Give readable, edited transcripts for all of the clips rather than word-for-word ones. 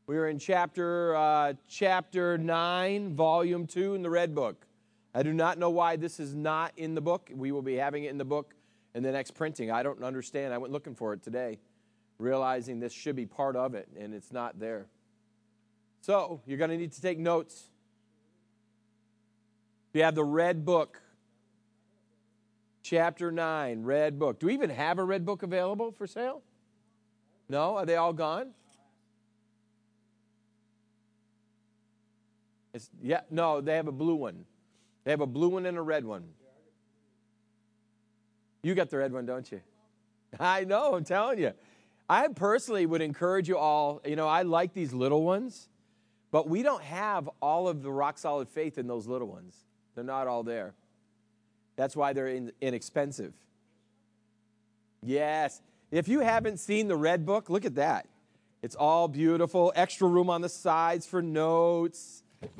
We're in chapter 9, volume 2 in the Red Book. I do not know why this is not in the book. We will be having it in the book in the next printing. I don't understand. I went looking for it today, realizing this should be part of it, and it's not there. So you're going to need to take notes. You have the Red Book, chapter 9, Red Book. Do we even have a Red Book available for sale? No? Are they all gone? No, they have a blue one. They have a blue one and a red one. You got the red one, don't you? I know, I'm telling you. I personally would encourage you all, I like these little ones, but we don't have all of the rock solid faith in those little ones. They're not all there. That's why they're inexpensive. Yes. If you haven't seen the Red Book, look at that. It's all beautiful. Extra room on the sides for notes.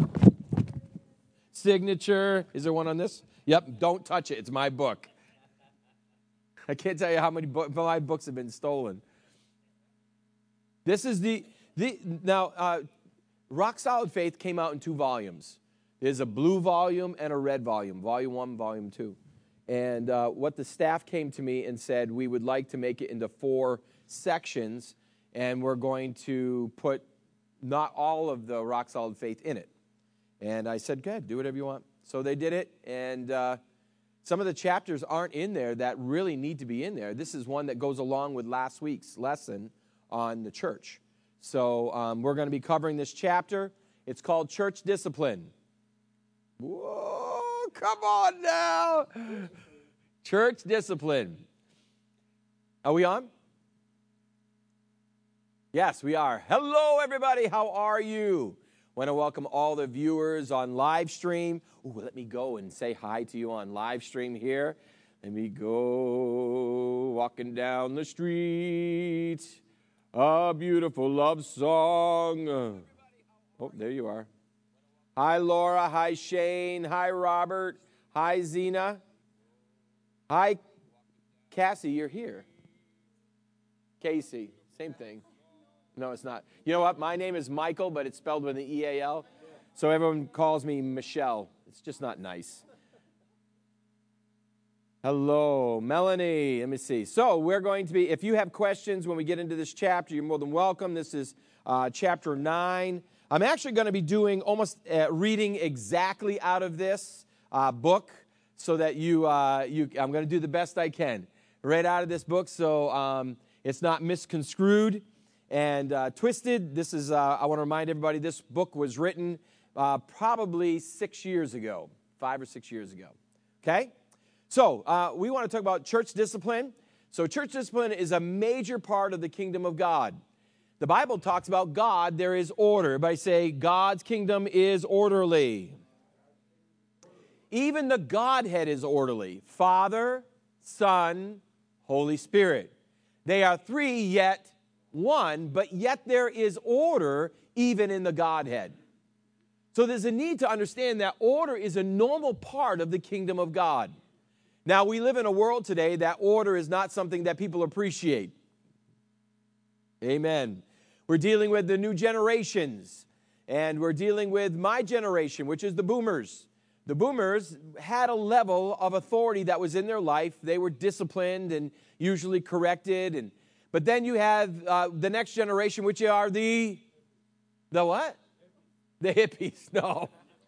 Signature. Is there one on this? Yep, don't touch it. It's my book. I can't tell you how many my books have been stolen. This is now, Rock Solid Faith came out in 2 volumes. There's a blue volume and a red volume, volume 1, volume 2. And what the staff came to me and said, we would like to make it into 4 sections, and we're going to put not all of the Rock Solid Faith in it. And I said, go ahead, do whatever you want. So they did it, and some of the chapters aren't in there that really need to be in there. This is one that goes along with last week's lesson on the church. So we're going to be covering this chapter. It's called Church Discipline. Whoa, come on now. Church Discipline. Are we on? Yes, we are. Hello, everybody. How are you? Want to welcome all the viewers on live stream. Ooh, let me go and say hi to you on live stream here. Let me go walking down the street. A beautiful love song. Oh, there you are. Hi, Laura. Hi, Shane. Hi, Robert. Hi, Zena. Hi, Cassie. You're here. Casey. Same thing. No, it's not. You know what? My name is Michael, but it's spelled with an E-A-L. So everyone calls me Michelle. It's just not nice. Hello, Melanie. Let me see. So we're going to be, if you have questions when we get into this chapter, you're more than welcome. This is chapter 9. I'm actually going to be doing almost reading exactly out of this book so that I'm going to do the best I can. Right out of this book so it's not misconstrued and twisted. This is, I want to remind everybody, this book was written probably 6 years ago, 5 or 6 years ago. Okay? So we want to talk about church discipline. So church discipline is a major part of the kingdom of God. The Bible talks about God, there is order. Everybody say, God's kingdom is orderly. Even the Godhead is orderly. Father, Son, Holy Spirit. They are 3 yet 1, but yet there is order even in the Godhead. So there's a need to understand that order is a normal part of the kingdom of God. Now, we live in a world today that order is not something that people appreciate. Amen. We're dealing with the new generations, and we're dealing with my generation, which is the boomers. The boomers had a level of authority that was in their life. They were disciplined and usually corrected, but then you have the next generation, which are the what? The hippies. No.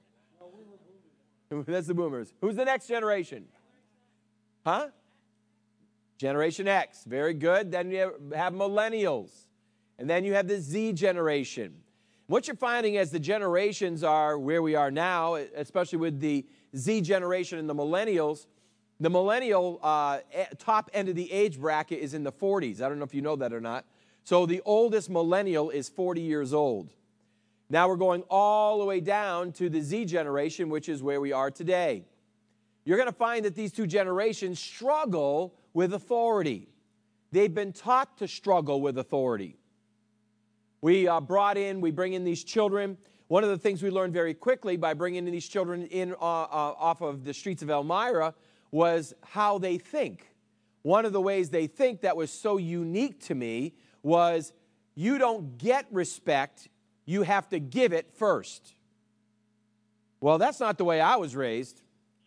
That's the boomers. Who's the next generation? Huh? Generation X. Very good. Then you have millennials. And then you have the Z generation. What you're finding as the generations are where we are now, especially with the Z generation and the millennials, the millennial top end of the age bracket is in the 40s. I don't know if you know that or not. So the oldest millennial is 40 years old. Now we're going all the way down to the Z generation, which is where we are today. You're going to find that these 2 generations struggle with authority. They've been taught to struggle with authority. We bring in these children. One of the things we learned very quickly by bringing these children in off of the streets of Elmira was how they think. One of the ways they think that was so unique to me was you don't get respect you have to give it first. Well, that's not the way I was raised.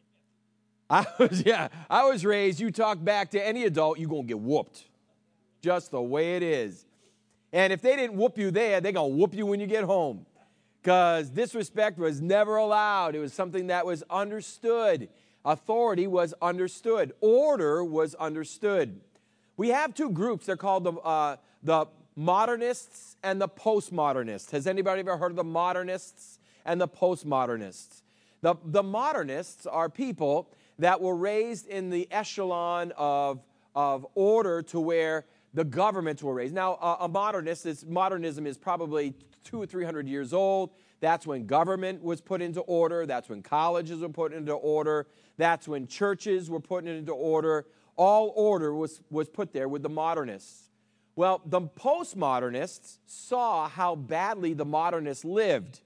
I was raised, you talk back to any adult, you're going to get whooped. Just the way it is. And if they didn't whoop you there, they're going to whoop you when you get home. Because disrespect was never allowed. It was something that was understood. Authority was understood. Order was understood. We have two groups. They're called the modernists and the postmodernists. Has anybody ever heard of the modernists and the postmodernists? The modernists are people that were raised in the echelon of order to where the governments were raised. Now, a modernist, modernism is probably 200 or 300 years old. That's when government was put into order. That's when colleges were put into order. That's when churches were put into order. All order was put there with the modernists. Well, the postmodernists saw how badly the modernists lived,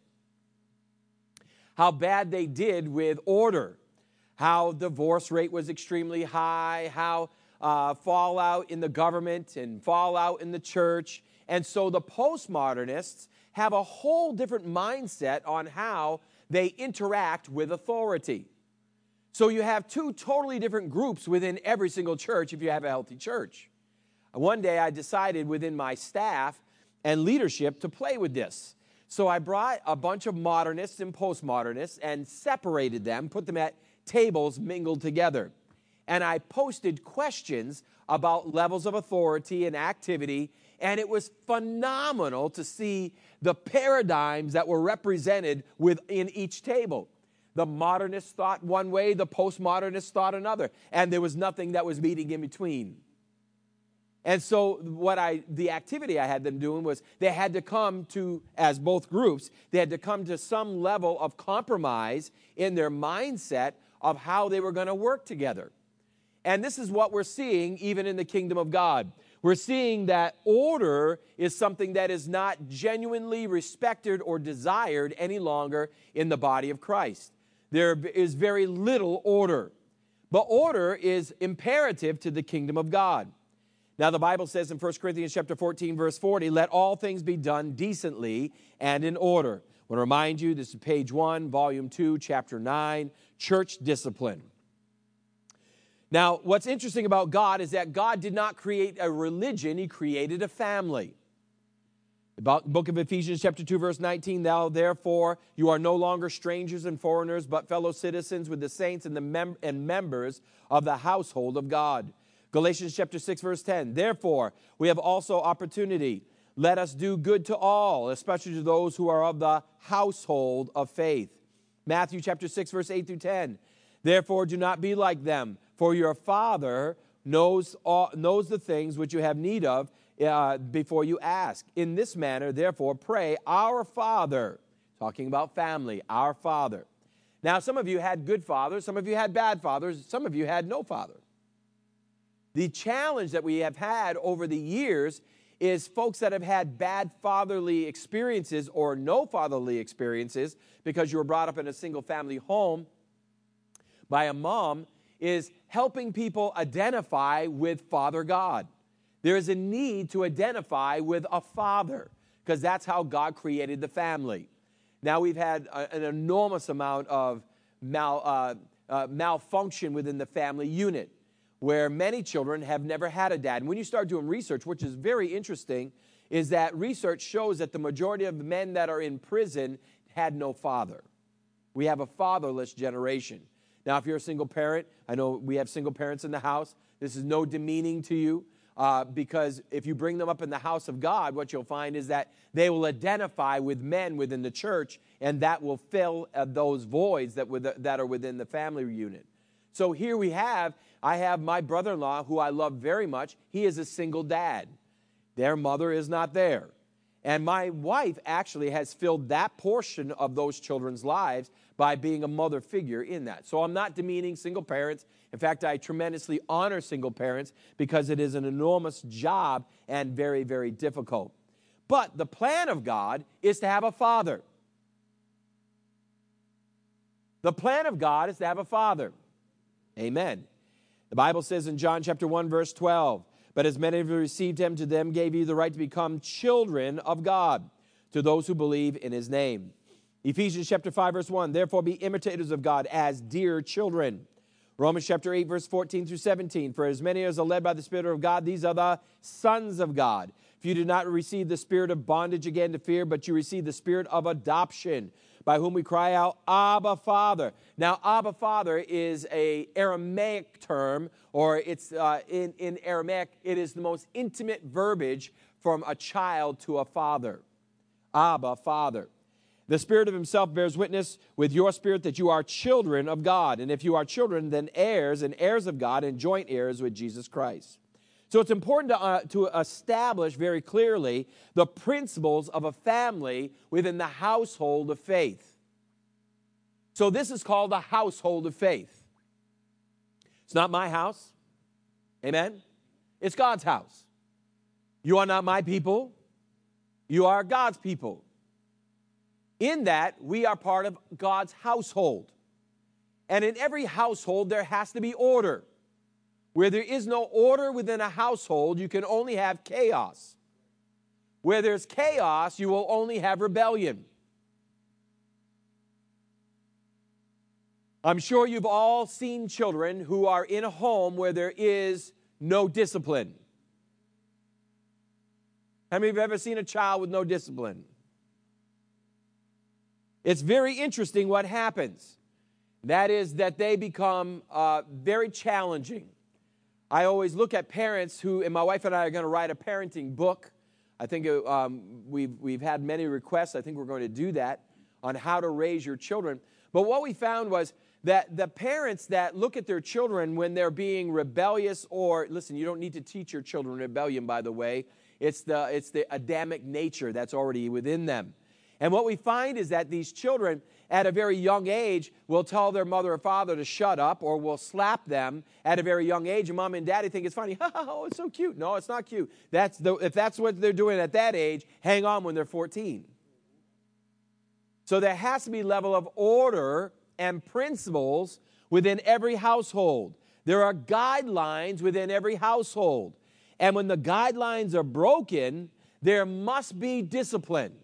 how bad they did with order, how divorce rate was extremely high, how fallout in the government and fallout in the church. And so the postmodernists have a whole different mindset on how they interact with authority. So you have two totally different groups within every single church if you have a healthy church. One day I decided within my staff and leadership to play with this. So I brought a bunch of modernists and postmodernists and separated them, put them at tables mingled together. And I posted questions about levels of authority and activity, and it was phenomenal to see the paradigms that were represented within each table. The modernists thought one way, the postmodernists thought another, and there was nothing that was meeting in between. And so the activity I had them doing was they had to come to, as both groups, they had to come to some level of compromise in their mindset of how they were going to work together. And this is what we're seeing even in the kingdom of God. We're seeing that order is something that is not genuinely respected or desired any longer in the body of Christ. There is very little order. But order is imperative to the kingdom of God. Now, the Bible says in 1 Corinthians chapter 14, verse 40, let all things be done decently and in order. I want to remind you, this is page 1, volume 2, chapter 9, church discipline. Now, what's interesting about God is that God did not create a religion, He created a family. The book of Ephesians chapter 2, verse 19, thou therefore, you are no longer strangers and foreigners, but fellow citizens with the saints and members of the household of God. Galatians chapter 6, verse 10, therefore, we have also opportunity. Let us do good to all, especially to those who are of the household of faith. Matthew chapter 6, verse 8 through 10, therefore, do not be like them, for your Father knows the things which you have need of before you ask. In this manner, therefore, pray, our Father, talking about family, our Father. Now, some of you had good fathers, some of you had bad fathers, some of you had no father. The challenge that we have had over the years is folks that have had bad fatherly experiences or no fatherly experiences because you were brought up in a single family home by a mom, is helping people identify with Father God. There is a need to identify with a father because that's how God created the family. Now we've had an enormous amount of malfunction within the family unit where many children have never had a dad. And when you start doing research, which is very interesting, is that research shows that the majority of the men that are in prison had no father. We have a fatherless generation. Now, if you're a single parent, I know we have single parents in the house. This is no demeaning to you because if you bring them up in the house of God, what you'll find is that they will identify with men within the church, and that will fill those voids that are within the family unit. So here I have my brother-in-law, who I love very much. He is a single dad. Their mother is not there. And my wife actually has filled that portion of those children's lives by being a mother figure in that. So I'm not demeaning single parents. In fact, I tremendously honor single parents because it is an enormous job and very, very difficult. But the plan of God is to have a father. The plan of God is to have a father. Amen. The Bible says in John chapter 1, verse 12, but as many of you received him, to them gave you the right to become children of God, to those who believe in his name. Ephesians chapter 5, verse 1, therefore be imitators of God as dear children. Romans chapter 8, verse 14 through 17, for as many as are led by the Spirit of God, these are the sons of God. If you did not receive the spirit of bondage again to fear, but you received the spirit of adoption, by whom we cry out, Abba, Father. Now, Abba, Father is an Aramaic term, or it's in Aramaic, it is the most intimate verbiage from a child to a father. Abba, Father. The Spirit of himself bears witness with your spirit that you are children of God. And if you are children, then heirs and heirs of God and joint heirs with Jesus Christ. So it's important to establish very clearly the principles of a family within the household of faith. So this is called the household of faith. It's not my house. Amen? It's God's house. You are not my people. You are God's people. In that, we are part of God's household. And in every household, there has to be order. Where there is no order within a household, you can only have chaos. Where there's chaos, you will only have rebellion. I'm sure you've all seen children who are in a home where there is no discipline. How many of you have ever seen a child with no discipline? It's very interesting what happens. That is that they become very challenging. I always look at parents who, and my wife and I are going to write a parenting book. I think we've had many requests. I think we're going to do that on how to raise your children. But what we found was that the parents that look at their children when they're being rebellious, or, listen, you don't need to teach your children rebellion, by the way. It's the Adamic nature that's already within them. And what we find is that these children at a very young age will tell their mother or father to shut up, or will slap them at a very young age, and mom and daddy think it's funny. Oh, it's so cute. No, it's not cute. If that's what they're doing at that age, hang on when they're 14. So there has to be a level of order and principles within every household. There are guidelines within every household. And when the guidelines are broken, there must be discipline.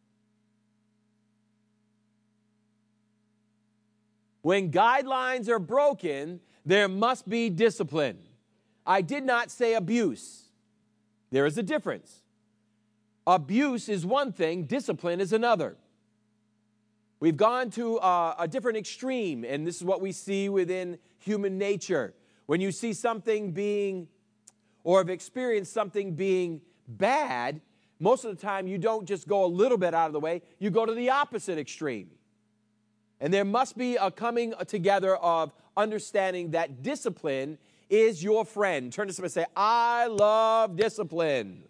When guidelines are broken, there must be discipline. I did not say abuse. There is a difference. Abuse is one thing, discipline is another. We've gone to a different extreme, and this is what we see within human nature. When you see something being, or have experienced something being bad, most of the time you don't just go a little bit out of the way, you go to the opposite extreme. And there must be a coming together of understanding that discipline is your friend. Turn to somebody and say, I love discipline.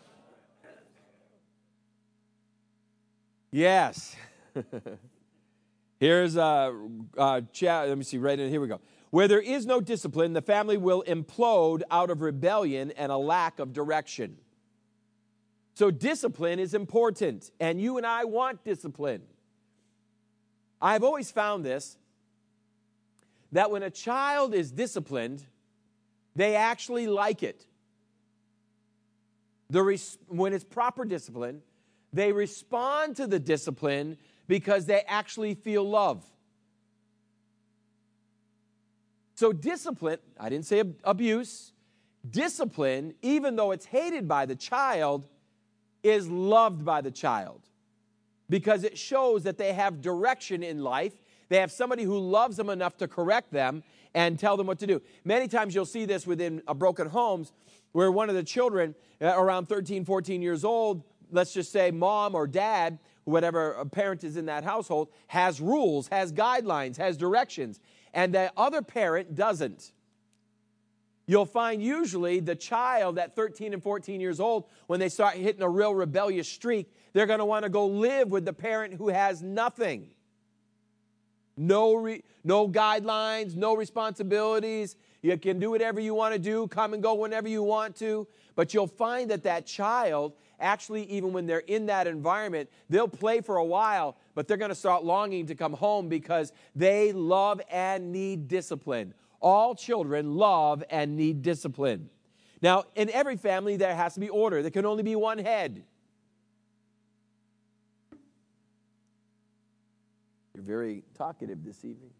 Yes. Here's let me see, right in here we go. Where there is no discipline, the family will implode out of rebellion and a lack of direction. So discipline is important, and you and I want discipline. I've always found this, that when a child is disciplined, they actually like it. When it's proper discipline, they respond to the discipline because they actually feel love. So discipline, I didn't say abuse, discipline, even though it's hated by the child, is loved by the child. Because it shows that they have direction in life. They have somebody who loves them enough to correct them and tell them what to do. Many times you'll see this within broken homes where one of the children, around 13, 14 years old, let's just say mom or dad, whatever parent is in that household, has rules, has guidelines, has directions, and the other parent doesn't. You'll find usually the child at 13 and 14 years old, when they start hitting a real rebellious streak, they're going to want to go live with the parent who has nothing. No guidelines, no responsibilities. You can do whatever you want to do, come and go whenever you want to. But you'll find that child, actually, even when they're in that environment, they'll play for a while, but they're going to start longing to come home because they love and need discipline. All children love and need discipline. Now, in every family, there has to be order. There can only be one head. You're very talkative this evening.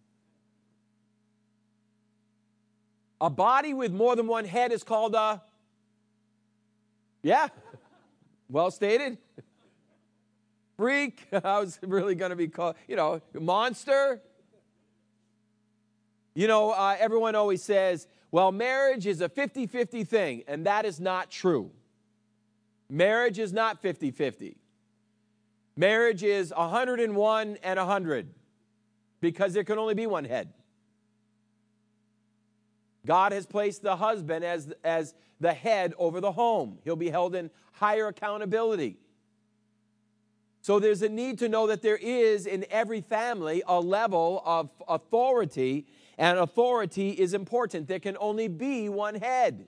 A body with more than one head is called a, yeah, well stated. Freak. I was really going to be called, monster. Everyone always says, well, marriage is a 50-50 thing, and that is not true. Marriage is not 50-50. Marriage is 101 and 100 because there can only be one head. God has placed the husband as the head over the home. He'll be held in higher accountability. So there's a need to know that there is in every family a level of authority, and authority is important. There can only be one head.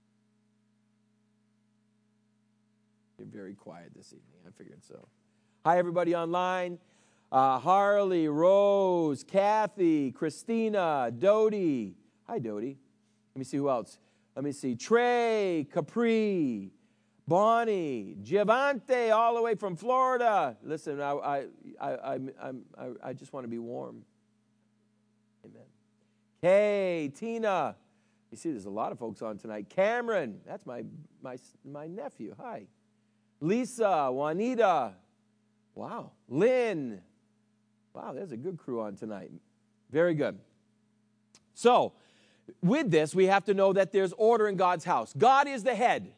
You're very quiet this evening. I figured so. Hi, everybody online. Harley, Rose, Kathy, Christina, Dodie. Hi, Dodie. Let me see who else. Let me see. Trey, Capri, Bonnie, Giovante, all the way from Florida. Listen, I just want to be warm. Amen. Kay, Tina. You see, there's a lot of folks on tonight. Cameron, that's my nephew. Hi. Lisa, Juanita. Wow. Lynn. Wow, there's a good crew on tonight. Very good. So, with this, we have to know that there's order in God's house. God is the head.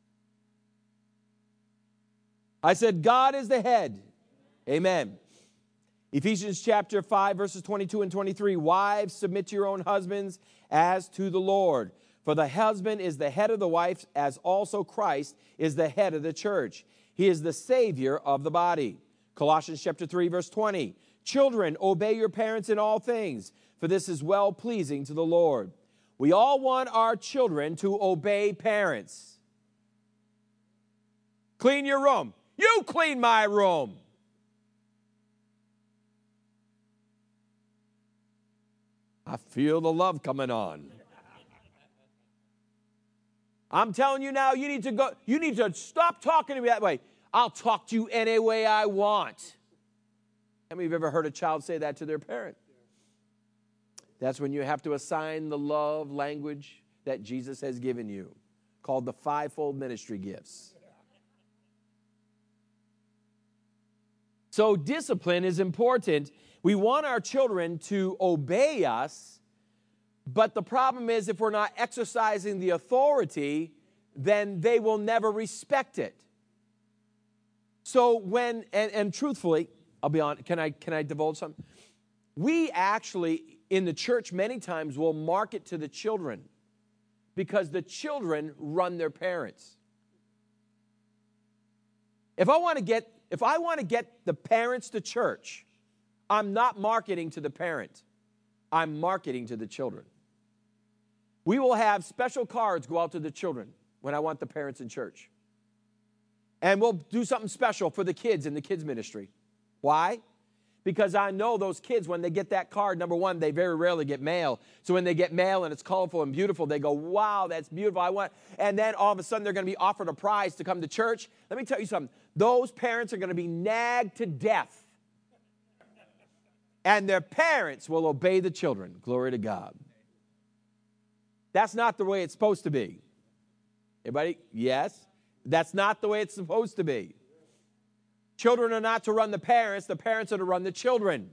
I said, God is the head. Amen. Ephesians chapter 5, verses 22 and 23. Wives, submit to your own husbands as to the Lord. For the husband is the head of the wife, as also Christ is the head of the church. He is the Savior of the body. Colossians chapter 3, verse 20. Children, obey your parents in all things, for this is well-pleasing to the Lord. We all want our children to obey parents. Clean your room. You clean my room. I feel the love coming on. I'm telling you now, you need to stop talking to me that way. I'll talk to you any way I want. How many of you have ever heard a child say that to their parent? That's when you have to assign the love language that Jesus has given you, called the fivefold ministry gifts. So discipline is important. We want our children to obey us, but the problem is if we're not exercising the authority, then they will never respect it. So when, and truthfully, I'll be honest, can I divulge something? We actually, in the church, many times will market to the children because the children run their parents. If I want to get the parents to church, I'm not marketing to the parent. I'm marketing to the children. We will have special cards go out to the children when I want the parents in church. And we'll do something special for the kids in the kids ministry. Why? Because I know those kids, when they get that card, number one, they very rarely get mail. So when they get mail and it's colorful and beautiful, they go, wow, that's beautiful. And then all of a sudden they're going to be offered a prize to come to church. Let me tell you something. Those parents are going to be nagged to death. And their parents will obey the children. Glory to God. That's not the way it's supposed to be. Everybody? Yes? That's not the way it's supposed to be. Children are not to run the parents are to run the children.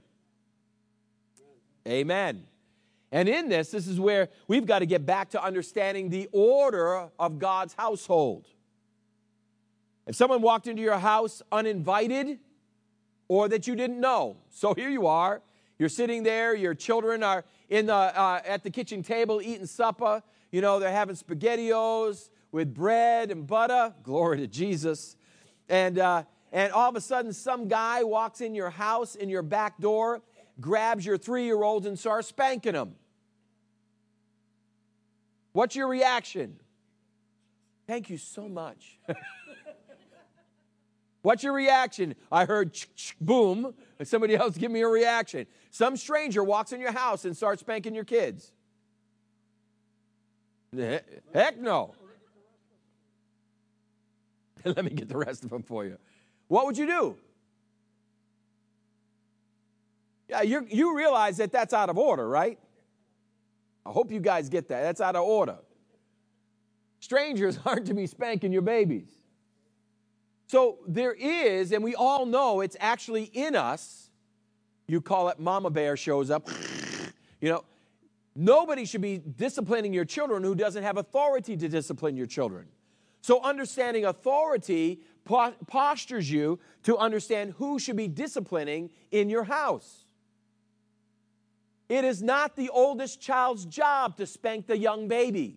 Amen. And in this is where we've got to get back to understanding the order of God's household. If someone walked into your house uninvited or that you didn't know, so here you are, you're sitting there, your children are at the kitchen table eating supper, they're having SpaghettiOs with bread and butter, glory to Jesus, and all of a sudden some guy walks in your house, in your back door, grabs your 3-year-old and starts spanking him. What's your reaction? Thank you so much. What's your reaction? I heard boom, and somebody else give me a reaction. Some stranger walks in your house and starts spanking your kids. Heck no. Let me get the rest of them for you. What would you do? You realize that that's out of order, right? I hope you guys get that. That's out of order. Strangers aren't to be spanking your babies. So there is, and we all know it's actually in us. You call it mama bear shows up. Nobody should be disciplining your children who doesn't have authority to discipline your children. So understanding authority postures you to understand who should be disciplining in your house. It is not the oldest child's job to spank the young baby.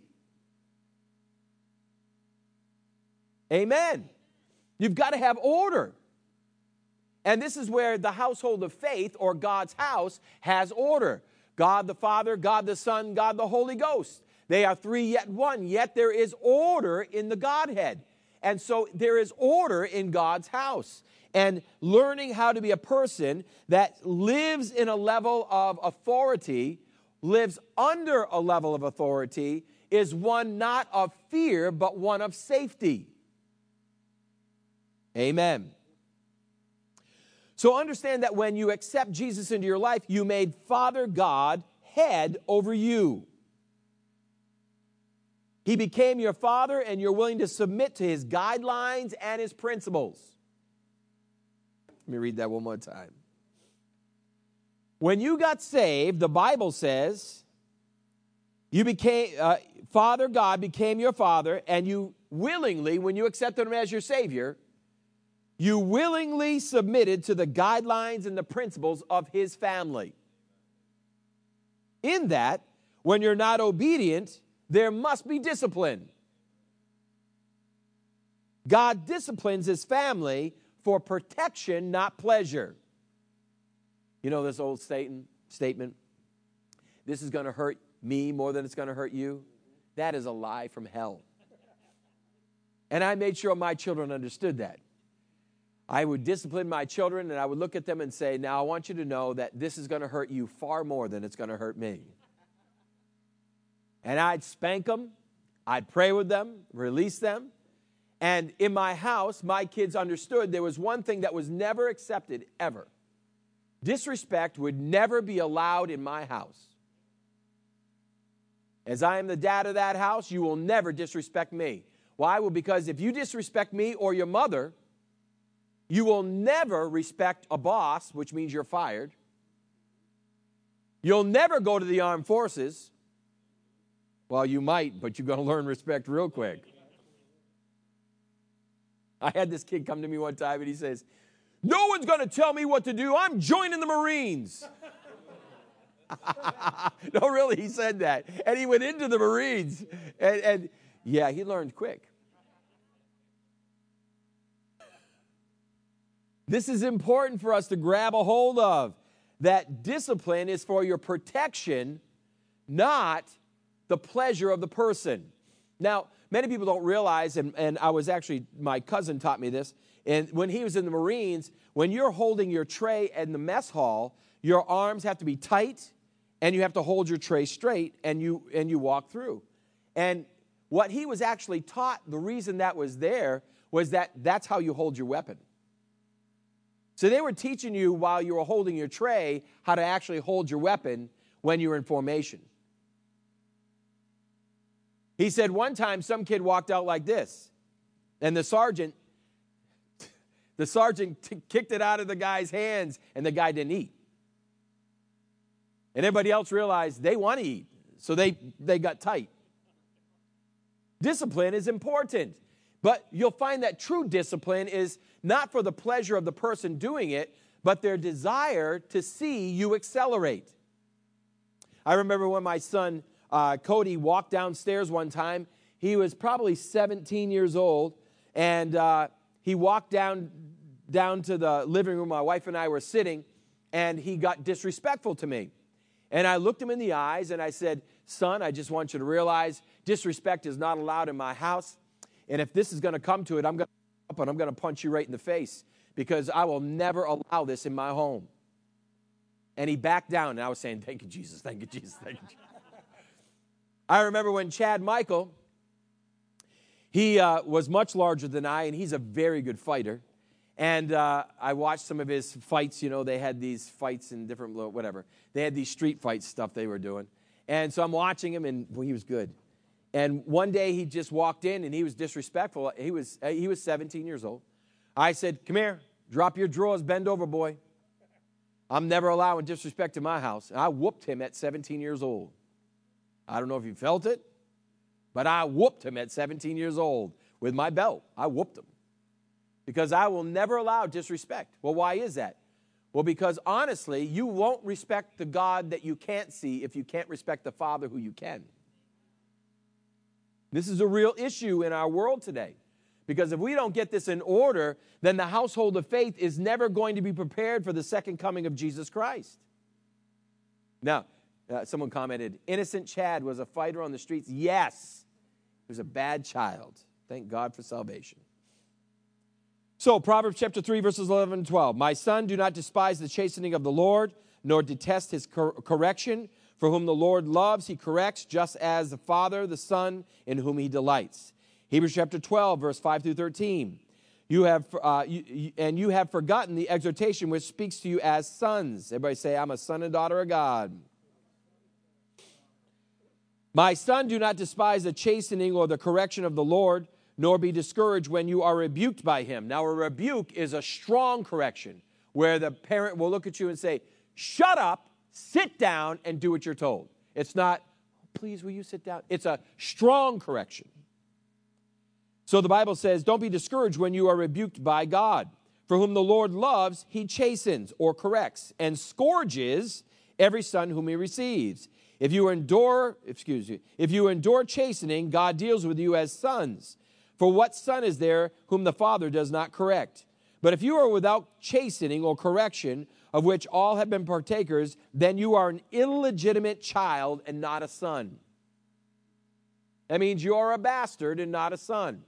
Amen. You've got to have order. And this is where the household of faith, or God's house, has order. God the Father, God the Son, God the Holy Ghost. They are three yet one, yet there is order in the Godhead. And so there is order in God's house. And learning how to be a person that lives in a level of authority, lives under a level of authority, is one not of fear, but one of safety. Amen. So understand that when you accept Jesus into your life, you made Father God head over you. He became your father, and you're willing to submit to his guidelines and his principles. Let me read that one more time. When you got saved, the Bible says, you became, Father God became your father, and you willingly, when you accepted him as your Savior, you willingly submitted to the guidelines and the principles of his family. In that, when you're not obedient, there must be discipline. God disciplines his family for protection, not pleasure. You know this old statement, this is going to hurt me more than it's going to hurt you? That is a lie from hell. And I made sure my children understood that. I would discipline my children, and I would look at them and say, now I want you to know that this is going to hurt you far more than it's going to hurt me. And I'd spank them, I'd pray with them, release them. And in my house, my kids understood there was one thing that was never accepted, ever. Disrespect would never be allowed in my house. As I am the dad of that house, you will never disrespect me. Why? Well, because if you disrespect me or your mother, you will never respect a boss, which means you're fired. You'll never go to the armed forces. Well, you might, but you're going to learn respect real quick. I had this kid come to me one time, and he says, no one's going to tell me what to do. I'm joining the Marines. No, really, he said that. And he went into the Marines. And yeah, he learned quick. This is important for us to grab a hold of, that discipline is for your protection, not the pleasure of the person. Now, many people don't realize, and I was actually, my cousin taught me this, and when he was in the Marines, when you're holding your tray in the mess hall, your arms have to be tight, and you have to hold your tray straight, and you walk through. And what he was actually taught, the reason that was there, was that that's how you hold your weapon. So they were teaching you while you were holding your tray how to actually hold your weapon when you're in formation. He said one time some kid walked out like this, and the sergeant kicked it out of the guy's hands, and the guy didn't eat. And everybody else realized they want to eat, so they got tight. Discipline is important, but you'll find that true discipline is not for the pleasure of the person doing it, but their desire to see you accelerate. I remember when my son Cody walked downstairs one time. He was probably 17 years old, and he walked down to the living room. My wife and I were sitting, and he got disrespectful to me. And I looked him in the eyes, and I said, son, I just want you to realize disrespect is not allowed in my house, and if this is going to come to it, I'm going to punch you right in the face, because I will never allow this in my home. And he backed down, and I was saying, thank you, Jesus, thank you, Jesus, thank you, Jesus. I remember when Chad Michael, he was much larger than I, and he's a very good fighter. And I watched some of his fights. You know, they had these fights in different, whatever. They had these street fight stuff they were doing. And so I'm watching him, and boy, he was good. And one day he just walked in, and he was disrespectful. He was 17 years old. I said, come here, drop your drawers, bend over, boy. I'm never allowing disrespect in my house. And I whooped him at 17 years old. I don't know if you felt it, but I whooped him at 17 years old with my belt. I whooped him. Because I will never allow disrespect. Well, why is that? Well, because honestly, you won't respect the God that you can't see if you can't respect the Father who you can. This is a real issue in our world today. Because if we don't get this in order, then the household of faith is never going to be prepared for the second coming of Jesus Christ. Now, someone commented, innocent Chad was a fighter on the streets. Yes, he was a bad child. Thank God for salvation. So, Proverbs chapter 3, verses 11 and 12. My son, do not despise the chastening of the Lord, nor detest his correction. For whom the Lord loves, he corrects, just as the Father, the Son, in whom he delights. Hebrews chapter 12, verse 5 through 13. You have forgotten the exhortation which speaks to you as sons. Everybody say, I'm a son and daughter of God. My son, do not despise the chastening or the correction of the Lord, nor be discouraged when you are rebuked by him. Now, a rebuke is a strong correction, where the parent will look at you and say, shut up, sit down, and do what you're told. It's not, please, will you sit down? It's a strong correction. So the Bible says, don't be discouraged when you are rebuked by God. For whom the Lord loves, he chastens or corrects and scourges every son whom he receives. If you endure chastening, God deals with you as sons. For what son is there whom the Father does not correct? But if you are without chastening or correction, of which all have been partakers, then you are an illegitimate child and not a son. That means you are a bastard and not a son.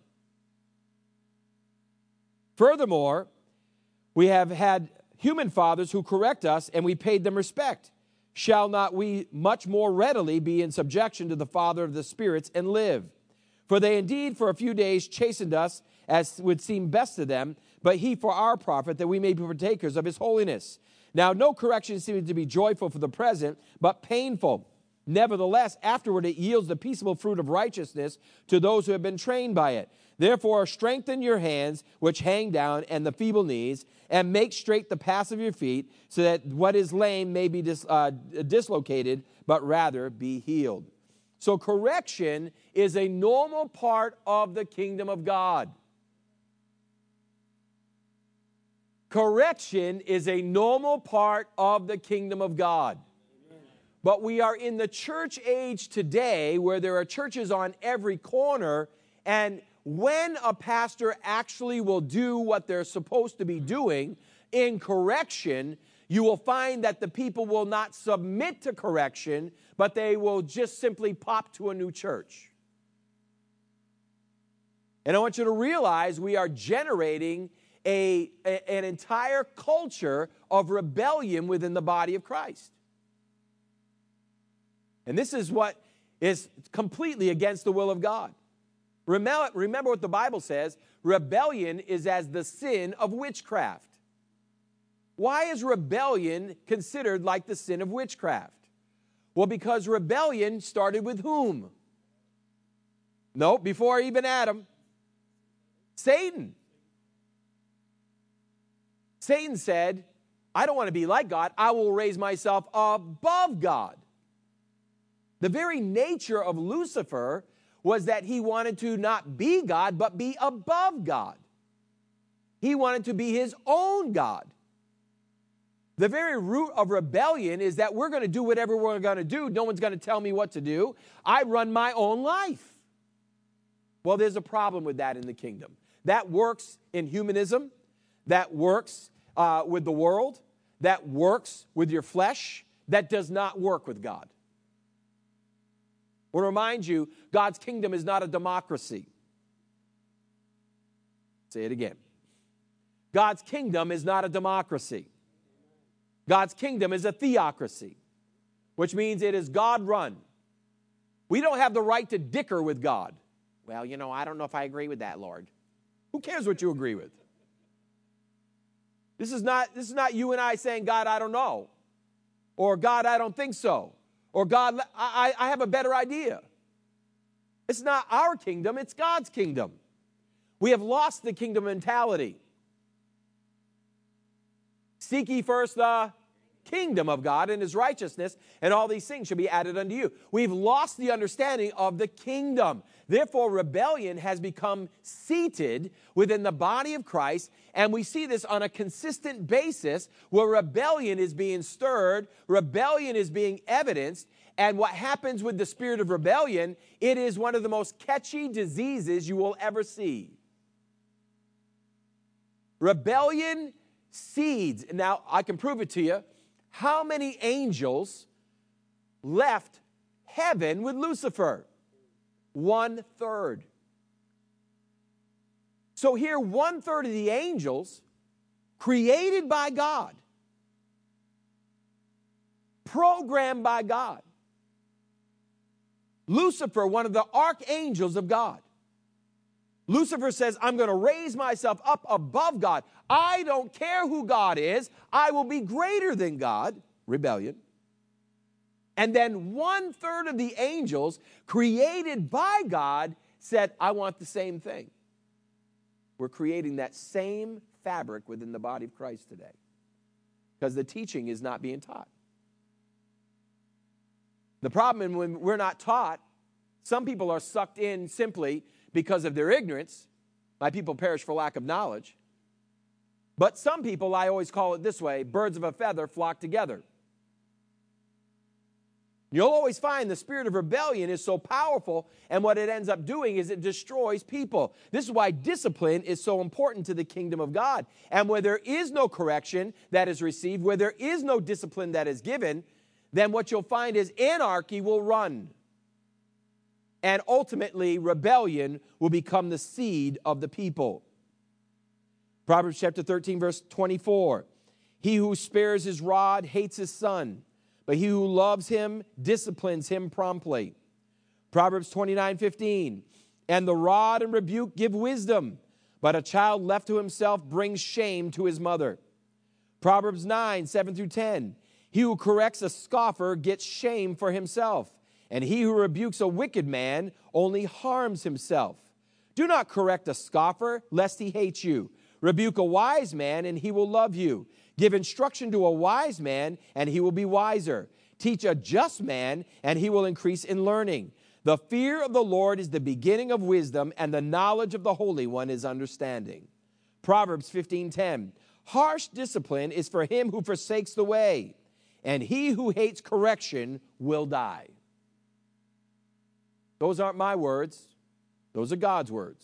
Furthermore, we have had human fathers who correct us, and we paid them respect. Shall not we much more readily be in subjection to the Father of the spirits and live? For they indeed for a few days chastened us, as would seem best to them, but he for our profit, that we may be partakers of his holiness. Now, no correction seems to be joyful for the present, but painful. Nevertheless, afterward it yields the peaceable fruit of righteousness to those who have been trained by it. Therefore, strengthen your hands, which hang down, and the feeble knees, and make straight the paths of your feet, so that what is lame may be dislocated, but rather be healed. So correction is a normal part of the kingdom of God. Correction is a normal part of the kingdom of God. But we are in the church age today where there are churches on every corner, and when a pastor actually will do what they're supposed to be doing in correction, you will find that the people will not submit to correction, but they will just simply pop to a new church. And I want you to realize we are generating an entire culture of rebellion within the body of Christ. And this is what is completely against the will of God. Remember what the Bible says, rebellion is as the sin of witchcraft. Why is rebellion considered like the sin of witchcraft? Well, because rebellion started with whom? No, before even Adam. Satan. Satan said, I don't want to be like God. I will raise myself above God. The very nature of Lucifer was that he wanted to not be God, but be above God. He wanted to be his own God. The very root of rebellion is that we're going to do whatever we're going to do. No one's going to tell me what to do. I run my own life. Well, there's a problem with that in the kingdom. That works in humanism. That works with the world. That works with your flesh. That does not work with God. I want to remind you, God's kingdom is not a democracy. Say it again. God's kingdom is not a democracy. God's kingdom is a theocracy, which means it is God-run. We don't have the right to dicker with God. Well, I don't know if I agree with that, Lord. Who cares what you agree with? This is not you and I saying, God, I don't know. Or God, I don't think so. Or God, I have a better idea. It's not our kingdom, it's God's kingdom. We have lost the kingdom mentality. Seek ye first the kingdom of God and his righteousness, and all these things shall be added unto you. We've lost the understanding of the kingdom. Therefore, rebellion has become seated within the body of Christ, and we see this on a consistent basis where rebellion is being stirred, rebellion is being evidenced, and what happens with the spirit of rebellion, it is one of the most catchy diseases you will ever see. Rebellion seeds. Now, I can prove it to you. How many angels left heaven with Lucifer? 1/3. So here, 1/3 of the angels created by God, programmed by God. Lucifer, one of the archangels of God. Lucifer says, I'm going to raise myself up above God. I don't care who God is. I will be greater than God. Rebellion. And then 1/3 of the angels created by God said, I want the same thing. We're creating that same fabric within the body of Christ today because the teaching is not being taught. The problem is when we're not taught, some people are sucked in simply because of their ignorance. My people perish for lack of knowledge. But some people, I always call it this way, birds of a feather flock together. You'll always find the spirit of rebellion is so powerful, and what it ends up doing is it destroys people. This is why discipline is so important to the kingdom of God. And where there is no correction that is received, where there is no discipline that is given, then what you'll find is anarchy will run. And ultimately, rebellion will become the seed of the people. Proverbs chapter 13, verse 24. He who spares his rod hates his son, but he who loves him disciplines him promptly. Proverbs 29:15. And the rod and rebuke give wisdom, but a child left to himself brings shame to his mother. Proverbs 9:7-10. He who corrects a scoffer gets shame for himself, and he who rebukes a wicked man only harms himself. Do not correct a scoffer, lest he hate you. Rebuke a wise man, and he will love you. Give instruction to a wise man, and he will be wiser. Teach a just man, and he will increase in learning. The fear of the Lord is the beginning of wisdom, and the knowledge of the Holy One is understanding. Proverbs 15:10. Harsh discipline is for him who forsakes the way, and he who hates correction will die. Those aren't my words. Those are God's words.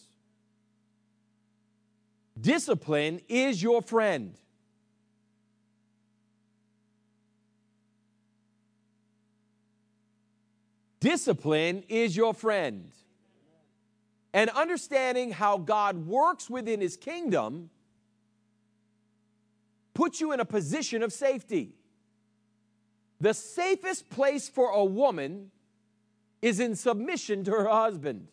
Discipline is your friend. Discipline is your friend. And understanding how God works within his kingdom puts you in a position of safety. The safest place for a woman is in submission to her husband.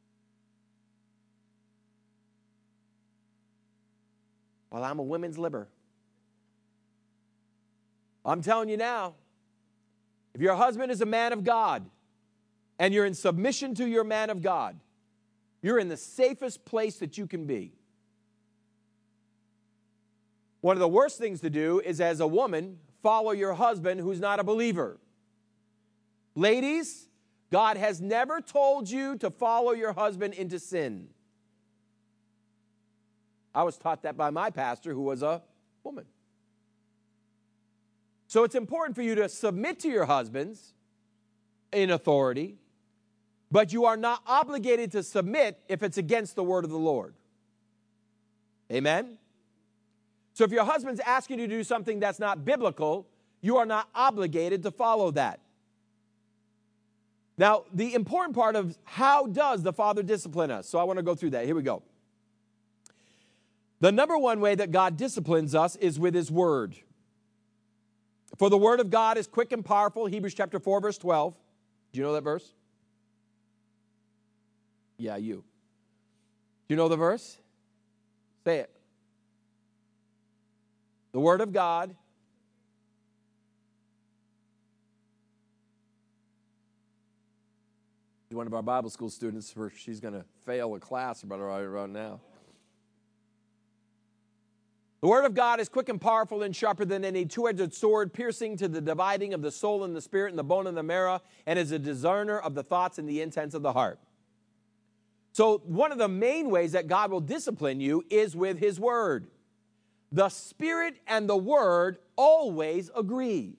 Well, I'm a women's liber. I'm telling you now, if your husband is a man of God and you're in submission to your man of God, you're in the safest place that you can be. One of the worst things to do is, as a woman, follow your husband who's not a believer. Ladies, God has never told you to follow your husband into sin. I was taught that by my pastor, who was a woman. So it's important for you to submit to your husbands in authority, but you are not obligated to submit if it's against the word of the Lord. Amen? So if your husband's asking you to do something that's not biblical, you are not obligated to follow that. Now, the important part of how does the Father discipline us? So I want to go through that. Here we go. The number one way that God disciplines us is with his word. For the word of God is quick and powerful. Hebrews chapter 4, verse 12. Do you know that verse? Yeah, you. Do you know the verse? Say it. The Word of God one of our Bible school students, where she's going to fail a class about right now. The Word of God is quick and powerful and sharper than any two-edged sword, piercing to the dividing of the soul and the spirit and the bone and the marrow, and is a discerner of the thoughts and the intents of the heart. So one of the main ways that God will discipline you is with His Word. The Spirit and the Word always agree.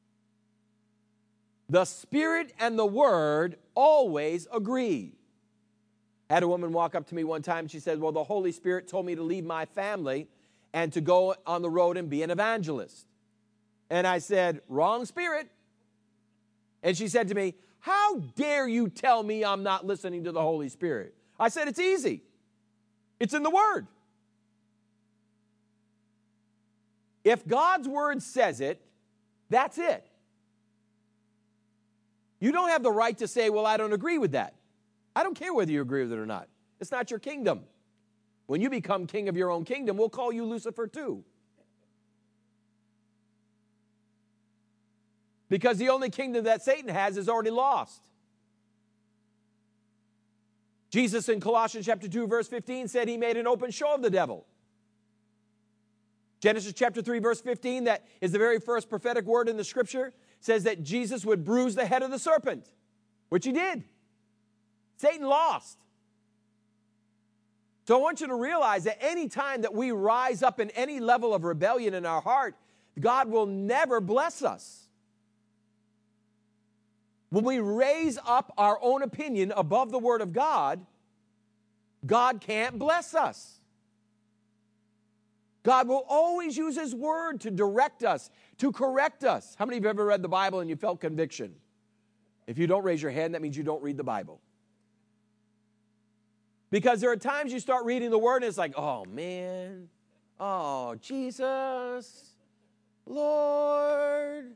The Spirit and the Word always agree. I had a woman walk up to me one time and she said, well, the Holy Spirit told me to leave my family and to go on the road and be an evangelist. And I said, wrong spirit. And she said to me, how dare you tell me I'm not listening to the Holy Spirit? I said, it's easy. It's in the Word. If God's Word says it, that's it. You don't have the right to say, well, I don't agree with that. I don't care whether you agree with it or not. It's not your kingdom. When you become king of your own kingdom, we'll call you Lucifer too. Because the only kingdom that Satan has is already lost. Jesus in Colossians chapter 2, verse 15 said he made an open show of the devil. Genesis chapter 3, verse 15, that is the very first prophetic word in the scripture, says that Jesus would bruise the head of the serpent, which he did. Satan lost. So I want you to realize that any time that we rise up in any level of rebellion in our heart, God will never bless us. When we raise up our own opinion above the Word of God, God can't bless us. God will always use His Word to direct us, to correct us. How many of you have ever read the Bible and you felt conviction? If you don't raise your hand, that means you don't read the Bible. Because there are times you start reading the Word and it's like, oh man, oh Jesus, Lord.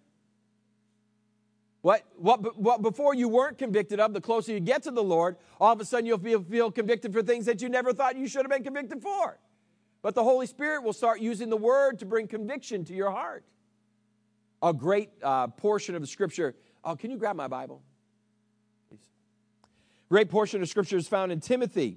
What before you weren't convicted of, the closer you get to the Lord, all of a sudden you'll feel convicted for things that you never thought you should have been convicted for. But the Holy Spirit will start using the Word to bring conviction to your heart. A great portion of the Scripture. Oh, can you grab my Bible? Please. Great portion of Scripture is found in Timothy.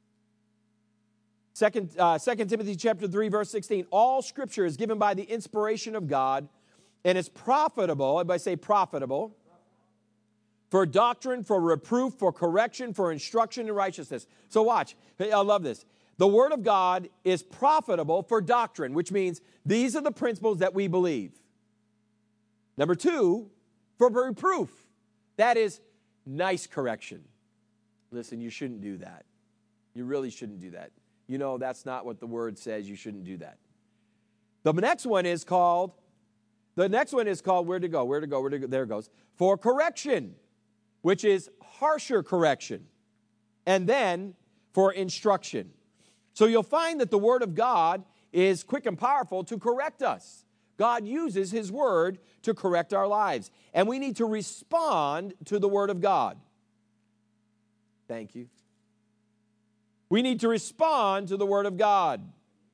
2 Timothy chapter 3, verse 16. All Scripture is given by the inspiration of God and is profitable. Everybody say profitable. For doctrine, for reproof, for correction, for instruction in righteousness. So watch. I love this. The Word of God is profitable for doctrine, which means these are the principles that we believe. Number two, for reproof. That is nice correction. Listen, you shouldn't do that. You really shouldn't do that. You know, that's not what the Word says. You shouldn't do that. The next one is called, where to go? There it goes. For correction, which is harsher correction. And then for instruction. So you'll find that the Word of God is quick and powerful to correct us. God uses His Word to correct our lives. And we need to respond to the Word of God. Thank you. We need to respond to the Word of God.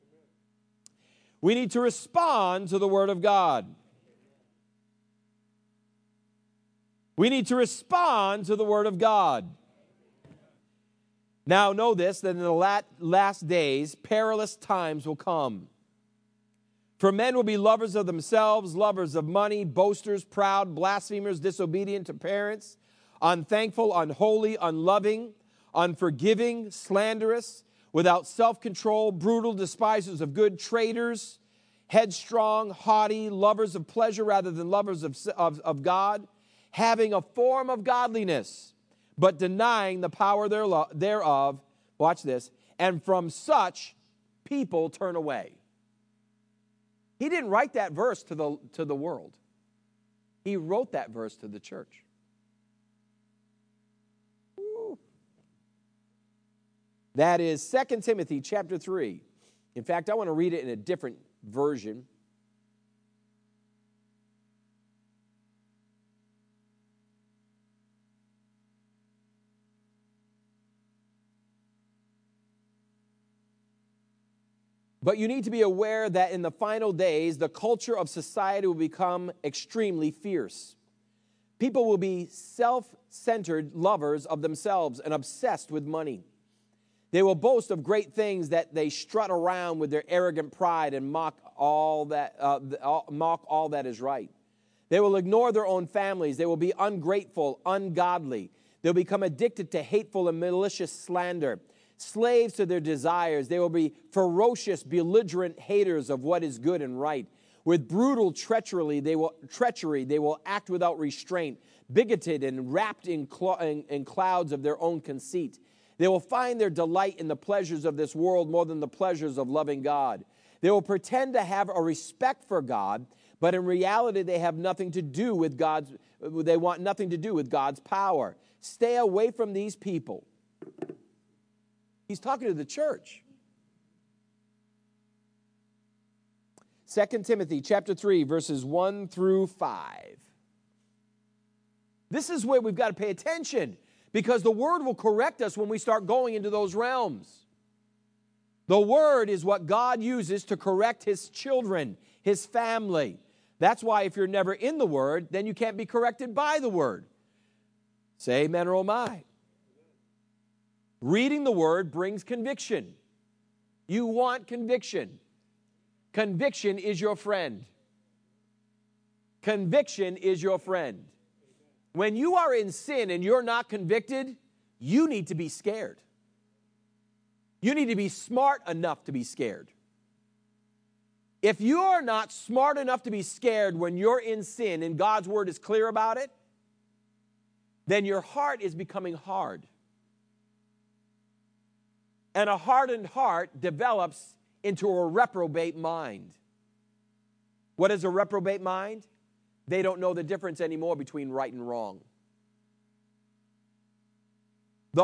We need to respond to the Word of God. We need to respond to the Word of God. Now know this, that in the last days, perilous times will come. For men will be lovers of themselves, lovers of money, boasters, proud, blasphemers, disobedient to parents, unthankful, unholy, unloving, unforgiving, slanderous, without self-control, brutal, despisers of good, traitors, headstrong, haughty, lovers of pleasure rather than lovers of God, having a form of godliness, but denying the power thereof, watch this, and from such people turn away. He didn't write that verse to the world. He wrote that verse to the church. Woo. That is 2 Timothy chapter 3. In fact, I want to read it in a different version. But you need to be aware that in the final days, the culture of society will become extremely fierce. People will be self-centered lovers of themselves and obsessed with money. They will boast of great things that they strut around with their arrogant pride and mock all that is right. They will ignore their own families. They will be ungrateful, ungodly. They'll become addicted to hateful and malicious slander, slaves to their desires. They will be ferocious, belligerent haters of what is good and right. With brutal treachery, they will act without restraint, bigoted and wrapped in clouds of their own conceit. They will find their delight in the pleasures of this world more than the pleasures of loving God. They will pretend to have a respect for God, but in reality they have nothing to do with they want nothing to do with God's power. Stay away from these people. He's talking to the church. 2 Timothy chapter 3, verses 1 through 5. This is where we've got to pay attention, because the Word will correct us when we start going into those realms. The Word is what God uses to correct His children, His family. That's why if you're never in the Word, then you can't be corrected by the Word. Say amen or oh my. Reading the Word brings conviction. You want conviction. Conviction is your friend. Conviction is your friend. When you are in sin and you're not convicted, you need to be scared. You need to be smart enough to be scared. If you are not smart enough to be scared when you're in sin and God's Word is clear about it, then your heart is becoming hard. And a hardened heart develops into a reprobate mind. What is a reprobate mind? They don't know the difference anymore between right and wrong. The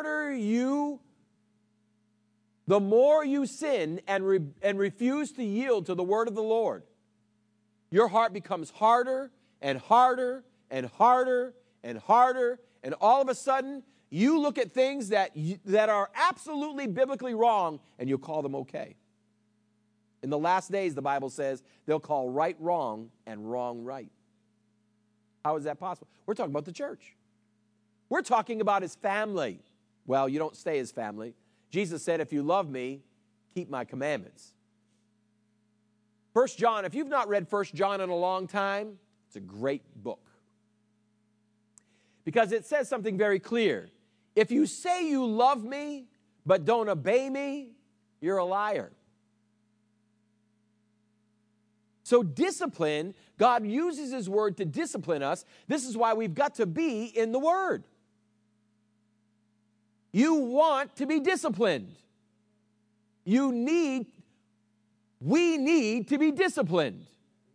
more you sin and refuse to yield to the word of the Lord, your heart becomes harder and harder and harder and harder, and all of a sudden, you look at things that are absolutely biblically wrong, and you call them okay. In the last days, the Bible says, they'll call right wrong and wrong right. How is that possible? We're talking about the church. We're talking about His family. Well, you don't stay His family. Jesus said, if you love me, keep my commandments. 1 John, if you've not read 1 John in a long time, it's a great book. Because it says something very clear. If you say you love me, but don't obey me, you're a liar. So discipline, God uses His Word to discipline us. This is why we've got to be in the Word. You want to be disciplined. We need to be disciplined.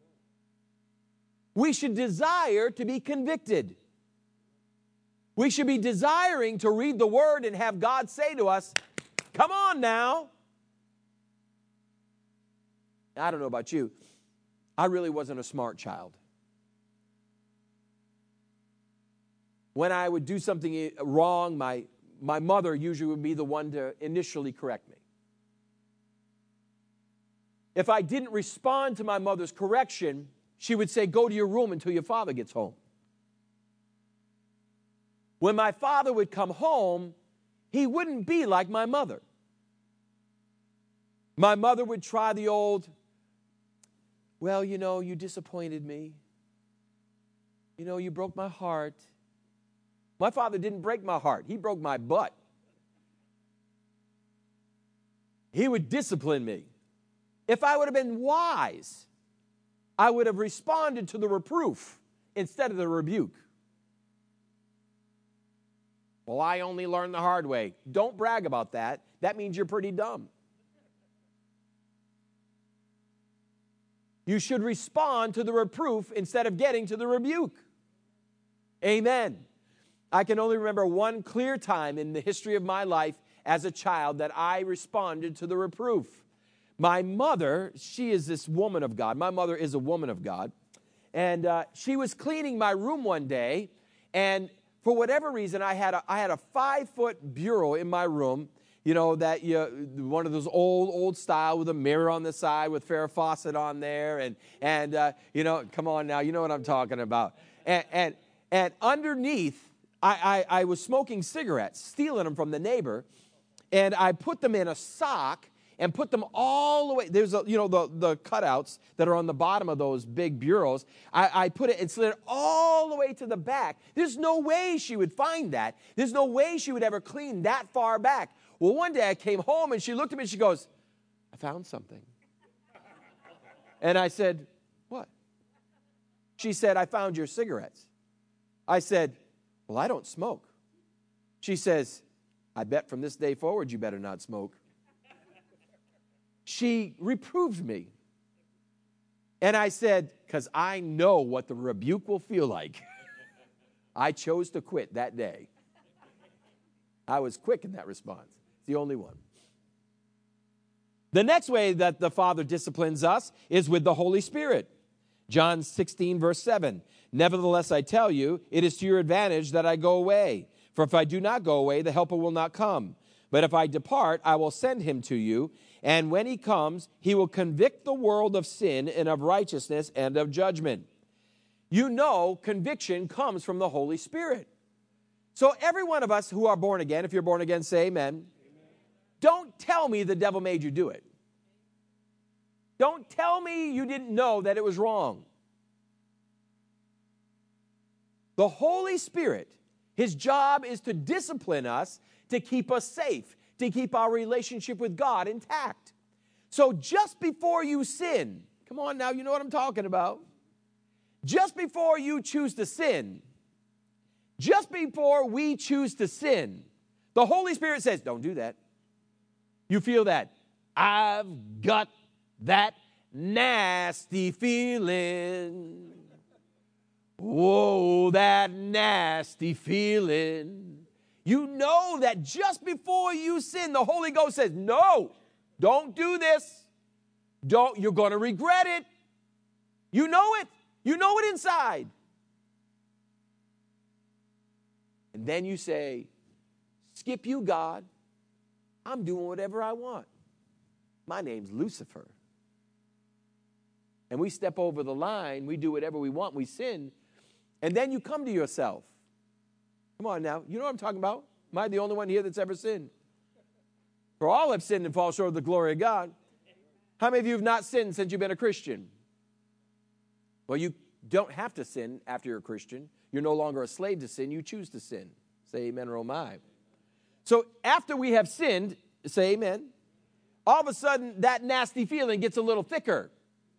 We should desire to be convicted. We should be desiring to read the Word and have God say to us, come on now. I don't know about you. I really wasn't a smart child. When I would do something wrong, my mother usually would be the one to initially correct me. If I didn't respond to my mother's correction, she would say, go to your room until your father gets home. When my father would come home, he wouldn't be like my mother. My mother would try the old, well, you disappointed me. You broke my heart. My father didn't break my heart. He broke my butt. He would discipline me. If I would have been wise, I would have responded to the reproof instead of the rebuke. Well, I only learned the hard way. Don't brag about that. That means you're pretty dumb. You should respond to the reproof instead of getting to the rebuke. Amen. I can only remember one clear time in the history of my life as a child that I responded to the reproof. My mother, she is this woman of God. My mother is a woman of God. And she was cleaning my room one day, and for whatever reason, I had a 5-foot bureau in my room. one of those old style with a mirror on the side with Farrah Fawcett on there, and come on now, you know what I'm talking about. And underneath, I was smoking cigarettes, stealing them from the neighbor, and I put them in a sock and put them all the way. There's the cutouts that are on the bottom of those big bureaus. I put it and slid it all the way to the back. There's no way she would find that. There's no way she would ever clean that far back. Well, one day I came home and she looked at me and she goes, "I found something." And I said, "What?" She said, "I found your cigarettes." I said, "Well, I don't smoke." She says, "I bet from this day forward you better not smoke." She reproved me. And I said, because I know what the rebuke will feel like. I chose to quit that day. I was quick in that response. It's the only one. The next way that the Father disciplines us is with the Holy Spirit. John 16, verse 7. "Nevertheless, I tell you, it is to your advantage that I go away. For if I do not go away, the Helper will not come. But if I depart, I will send him to you. And when he comes, he will convict the world of sin and of righteousness and of judgment." You know, conviction comes from the Holy Spirit. So every one of us who are born again, if you're born again, say amen. Amen. Don't tell me the devil made you do it. Don't tell me you didn't know that it was wrong. The Holy Spirit, his job is to discipline us, to keep us safe, to keep our relationship with God intact. So just before you sin, come on now, you know what I'm talking about. Just before you choose to sin, just before we choose to sin, the Holy Spirit says, "Don't do that." You feel that? "I've got that nasty feeling. Whoa, that nasty feeling." You know that just before you sin, the Holy Ghost says, "No, don't do this. You're going to regret it." You know it. You know it inside. And then you say, "Skip you, God. I'm doing whatever I want. My name's Lucifer." And we step over the line. We do whatever we want. We sin. And then you come to yourself. Come on now. You know what I'm talking about? Am I the only one here that's ever sinned? For all have sinned and fall short of the glory of God. How many of you have not sinned since you've been a Christian? Well, you don't have to sin after you're a Christian. You're no longer a slave to sin. You choose to sin. Say amen or oh my. So after we have sinned, say amen, all of a sudden that nasty feeling gets a little thicker.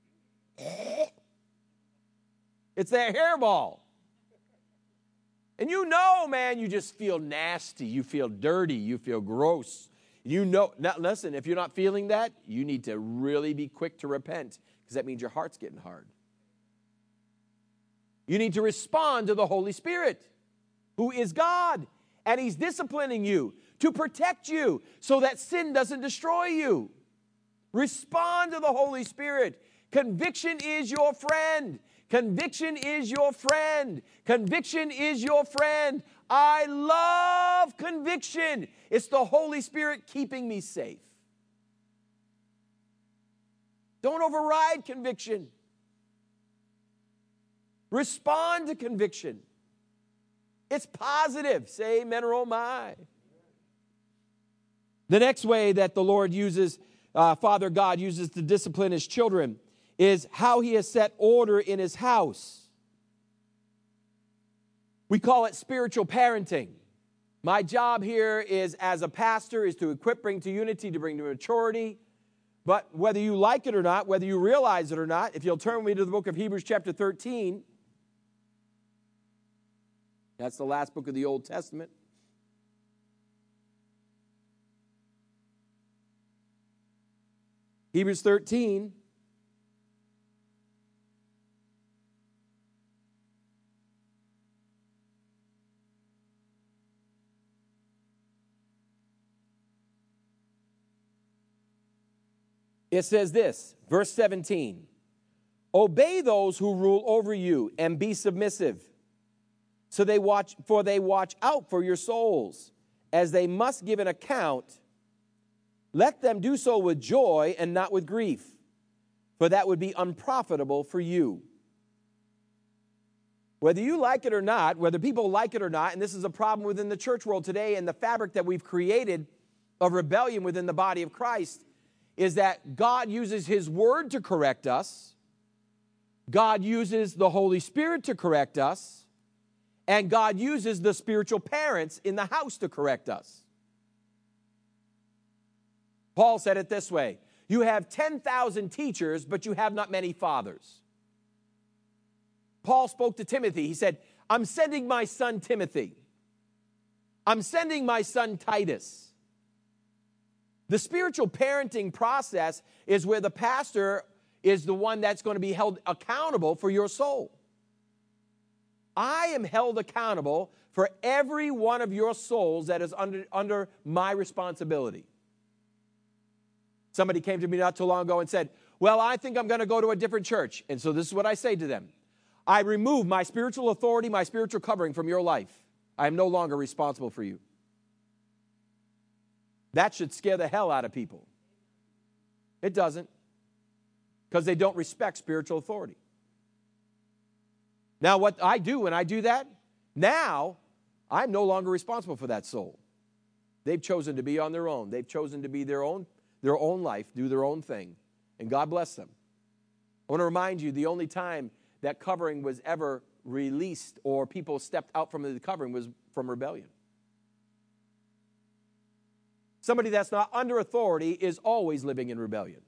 It's that hairball. And you know, man, you just feel nasty. You feel dirty. You feel gross. You know, now listen, if you're not feeling that, you need to really be quick to repent, because that means your heart's getting hard. You need to respond to the Holy Spirit, who is God, and he's disciplining you to protect you so that sin doesn't destroy you. Respond to the Holy Spirit. Conviction is your friend. Conviction is your friend. Conviction is your friend. I love conviction. It's the Holy Spirit keeping me safe. Don't override conviction. Respond to conviction. It's positive. Say amen or oh my. The next way that the Lord uses, Father God uses to discipline his children, is how he has set order in his house. We call it spiritual parenting. My job here is, as a pastor, is to equip, bring to unity, to bring to maturity. But whether you like it or not, whether you realize it or not, if you'll turn with me to the book of Hebrews chapter 13, that's the last book of the Old Testament. Hebrews 13. It says this, verse 17, "Obey those who rule over you and be submissive, for they watch out for your souls, as they must give an account let them do so with joy and not with grief, for that would be unprofitable for you. Whether you like it or not, whether people like it or not, and this is a problem within the church world today and the fabric that we've created of rebellion within the body of Christ, is that God uses His Word to correct us, God uses the Holy Spirit to correct us, and God uses the spiritual parents in the house to correct us. Paul said it this way, you have 10,000 teachers, but you have not many fathers. Paul spoke to Timothy. He said, I'm sending my son Timothy. I'm sending my son Titus. The spiritual parenting process is where the pastor is the one that's going to be held accountable for your soul. I am held accountable for every one of your souls that is under my responsibility. Somebody came to me not too long ago and said, well, I think I'm going to go to a different church. And so this is what I say to them. I remove my spiritual authority, my spiritual covering from your life. I am no longer responsible for you. That should scare the hell out of people. It doesn't, because they don't respect spiritual authority. Now, what I do when I do that, now I'm no longer responsible for that soul. They've chosen to be on their own. They've chosen to be their own life, do their own thing, and God bless them. I want to remind you, the only time that covering was ever released or people stepped out from the covering was from rebellion. Somebody that's not under authority is always living in rebellion.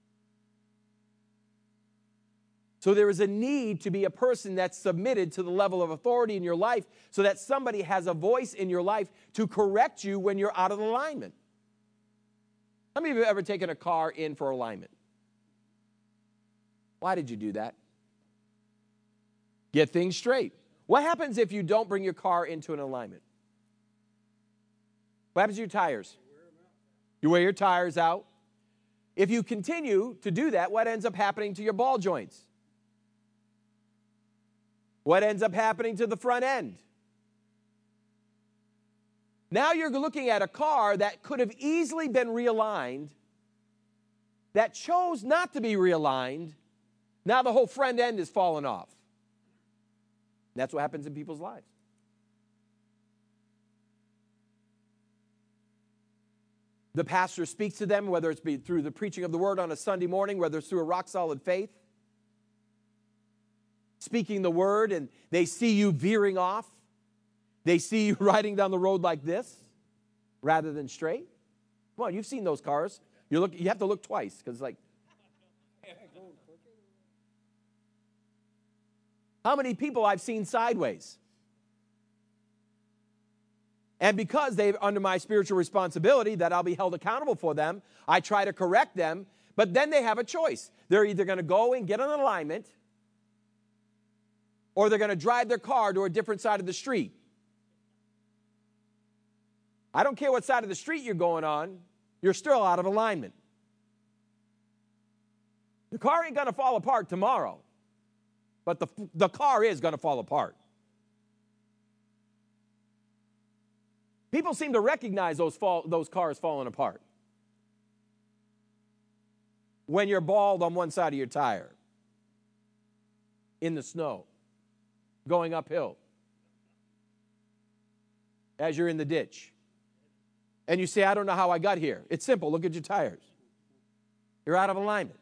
So there is a need to be a person that's submitted to the level of authority in your life so that somebody has a voice in your life to correct you when you're out of alignment. How many of you have ever taken a car in for alignment? Why did you do that? Get things straight. What happens if you don't bring your car into an alignment? What happens to your tires? You wear your tires out. If you continue to do that, what ends up happening to your ball joints? What ends up happening to the front end? Now you're looking at a car that could have easily been realigned, that chose not to be realigned. Now the whole front end is falling off. And that's what happens in people's lives. The pastor speaks to them, whether it's through the preaching of the word on a Sunday morning, whether it's through a rock-solid faith, speaking the word, and they see you veering off. They see you riding down the road like this rather than straight. Come on, you've seen those cars. You have to look twice because it's like, how many people I've seen sideways? And because they're under my spiritual responsibility that I'll be held accountable for them, I try to correct them, but then they have a choice. They're either going to go and get an alignment, or they're going to drive their car to a different side of the street. I don't care what side of the street you're going on, you're still out of alignment. The car ain't going to fall apart tomorrow, but the car is going to fall apart. People seem to recognize those cars falling apart when you're bald on one side of your tire, in the snow, going uphill, as you're in the ditch. And you say, I don't know how I got here. It's simple. Look at your tires. You're out of alignment.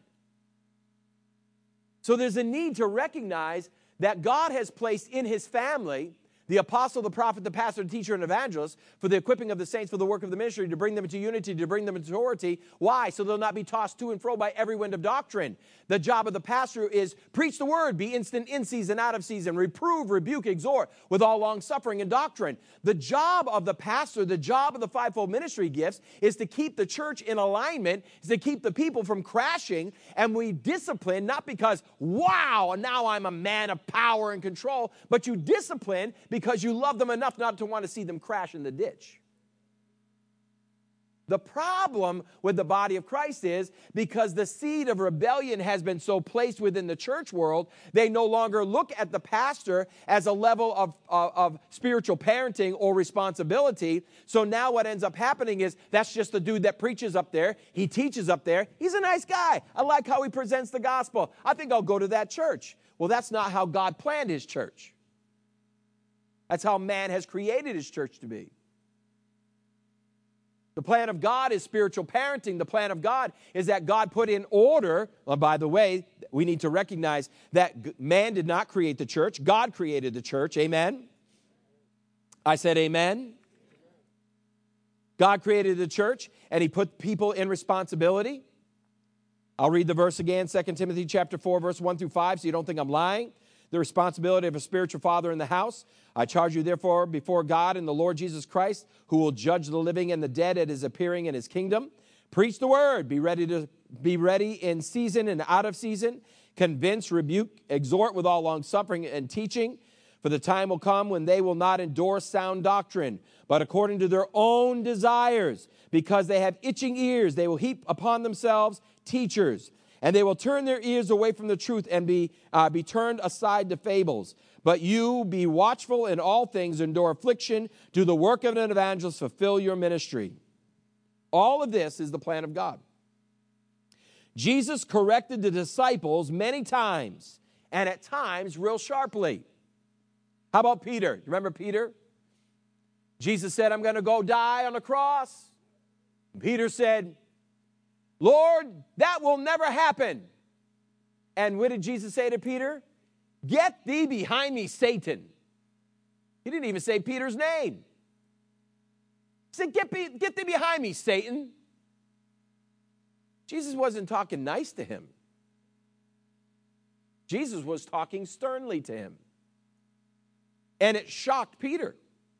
So there's a need to recognize that God has placed in His family the apostle, the prophet, the pastor, the teacher, and evangelist for the equipping of the saints for the work of the ministry, to bring them into unity, to bring them into authority. Why? So they'll not be tossed to and fro by every wind of doctrine. The job of the pastor is preach the word, be instant in season, out of season, reprove, rebuke, exhort with all long suffering and doctrine. The job of the pastor, the job of the fivefold ministry gifts is to keep the church in alignment, is to keep the people from crashing, and we discipline not because, wow, now I'm a man of power and control, but you discipline because you love them enough not to want to see them crash in the ditch. The problem with the body of Christ is because the seed of rebellion has been so placed within the church world, they no longer look at the pastor as a level of spiritual parenting or responsibility. So now what ends up happening is that's just the dude that preaches up there. He teaches up there. He's a nice guy. I like how he presents the gospel. I think I'll go to that church. Well, that's not how God planned his church. That's how man has created his church to be. The plan of God is spiritual parenting. The plan of God is that God put in order. Well, by the way, we need to recognize that man did not create the church. God created the church. Amen? I said amen. God created the church, and he put people in responsibility. I'll read the verse again, 2 Timothy chapter 4, verse 1 through 5, so you don't think I'm lying. The responsibility of a spiritual father in the house. I charge you therefore before God and the Lord Jesus Christ, who will judge the living and the dead at his appearing in his kingdom. Preach the word. Be ready in season and out of season. Convince, rebuke, exhort with all longsuffering and teaching. For the time will come when they will not endure sound doctrine, but according to their own desires, because they have itching ears, they will heap upon themselves teachers. And they will turn their ears away from the truth and be turned aside to fables. But you be watchful in all things, endure affliction, do the work of an evangelist, fulfill your ministry. All of this is the plan of God. Jesus corrected the disciples many times, and at times real sharply. How about Peter? You remember Peter? Jesus said, I'm going to go die on the cross. Peter said, Lord, that will never happen. And what did Jesus say to Peter? Get thee behind me, Satan. He didn't even say Peter's name. He said, get thee behind me, Satan. Jesus wasn't talking nice to him. Jesus was talking sternly to him. And it shocked Peter.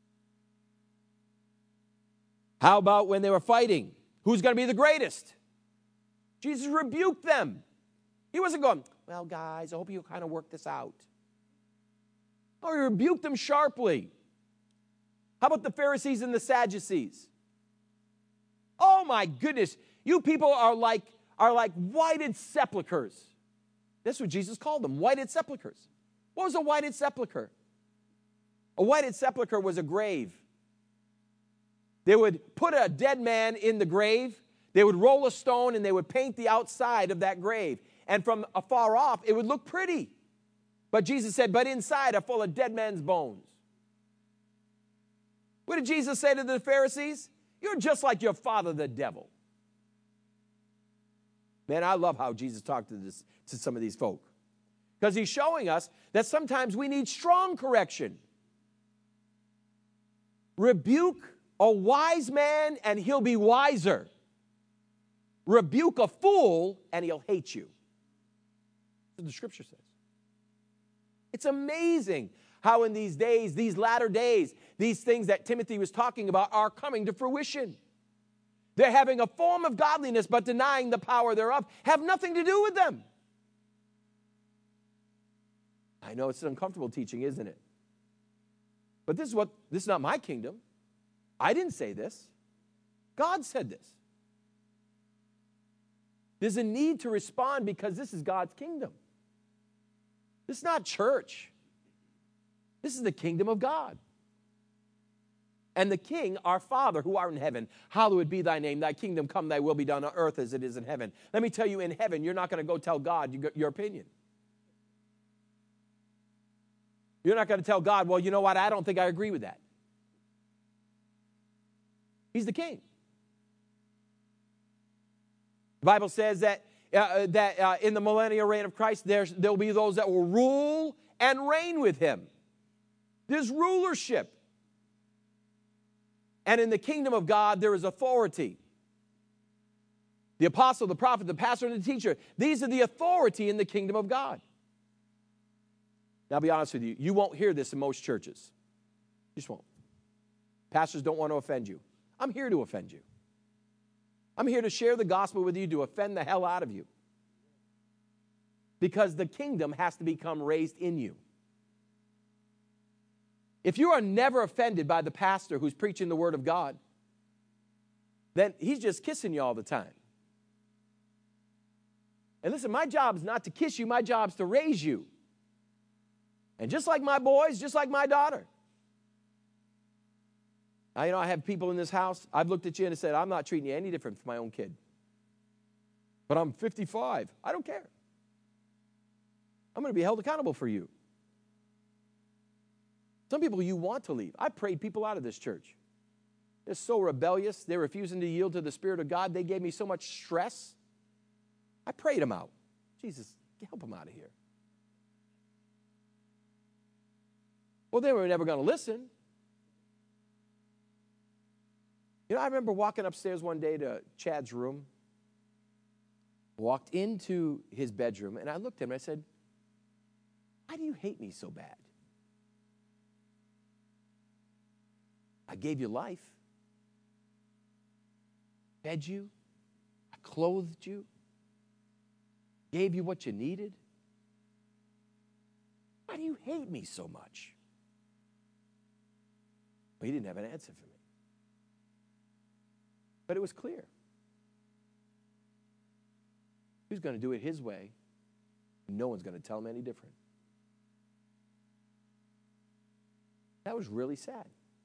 How about when they were fighting? Who's going to be the greatest? Jesus rebuked them. He wasn't going, well, guys, I hope you kind of work this out. No, he rebuked them sharply. How about the Pharisees and the Sadducees? Oh, my goodness. You people are like whited sepulchers. That's what Jesus called them, whited sepulchers. What was a whited sepulcher? A whited sepulcher was a grave. They would put a dead man in the grave. They would roll a stone and they would paint the outside of that grave. And from afar off, it would look pretty. But Jesus said, but inside are full of dead men's bones. What did Jesus say to the Pharisees? You're just like your father, the devil. Man, I love how Jesus talked to some of these folk. Because he's showing us that sometimes we need strong correction. Rebuke a wise man and he'll be wiser. Rebuke a fool and he'll hate you. That's what the scripture says. It's amazing how in these days, these latter days, these things that Timothy was talking about are coming to fruition. They're having a form of godliness but denying the power thereof. Have nothing to do with them. I know it's an uncomfortable teaching, isn't it? But this is not my kingdom. I didn't say this. God said this. There's a need to respond because this is God's kingdom. This is not church. This is the kingdom of God. And the King, our Father, who art in heaven, hallowed be thy name. Thy kingdom come, thy will be done on earth as it is in heaven. Let me tell you, in heaven, you're not going to go tell God your opinion. You're not going to tell God, well, you know what, I don't think I agree with that. He's the king. The Bible says that in the millennial reign of Christ, there'll be those that will rule and reign with him. There's rulership. And in the kingdom of God, there is authority. The apostle, the prophet, the pastor, and the teacher, these are the authority in the kingdom of God. Now, I'll be honest with you, you won't hear this in most churches. You just won't. Pastors don't want to offend you. I'm here to offend you. I'm here to share the gospel with you to offend the hell out of you. Because the kingdom has to become raised in you. If you are never offended by the pastor who's preaching the word of God, then he's just kissing you all the time. And listen, my job is not to kiss you. My job is to raise you. And just like my boys, just like my daughter. Now, I have people in this house. I've looked at you and said, I'm not treating you any different from my own kid. But I'm 55. I don't care. I'm going to be held accountable for you. Some people you want to leave. I prayed people out of this church. They're so rebellious. They're refusing to yield to the Spirit of God. They gave me so much stress. I prayed them out. Jesus, help them out of here. Well, they were never going to listen. I remember walking upstairs one day to Chad's room, walked into his bedroom, and I looked at him and I said, why do you hate me so bad? I gave you life, fed you, I clothed you, gave you what you needed. Why do you hate me so much? Well, he didn't have an answer for me. But it was clear. He was going to do it his way, and no one's going to tell him any different. That was really sad.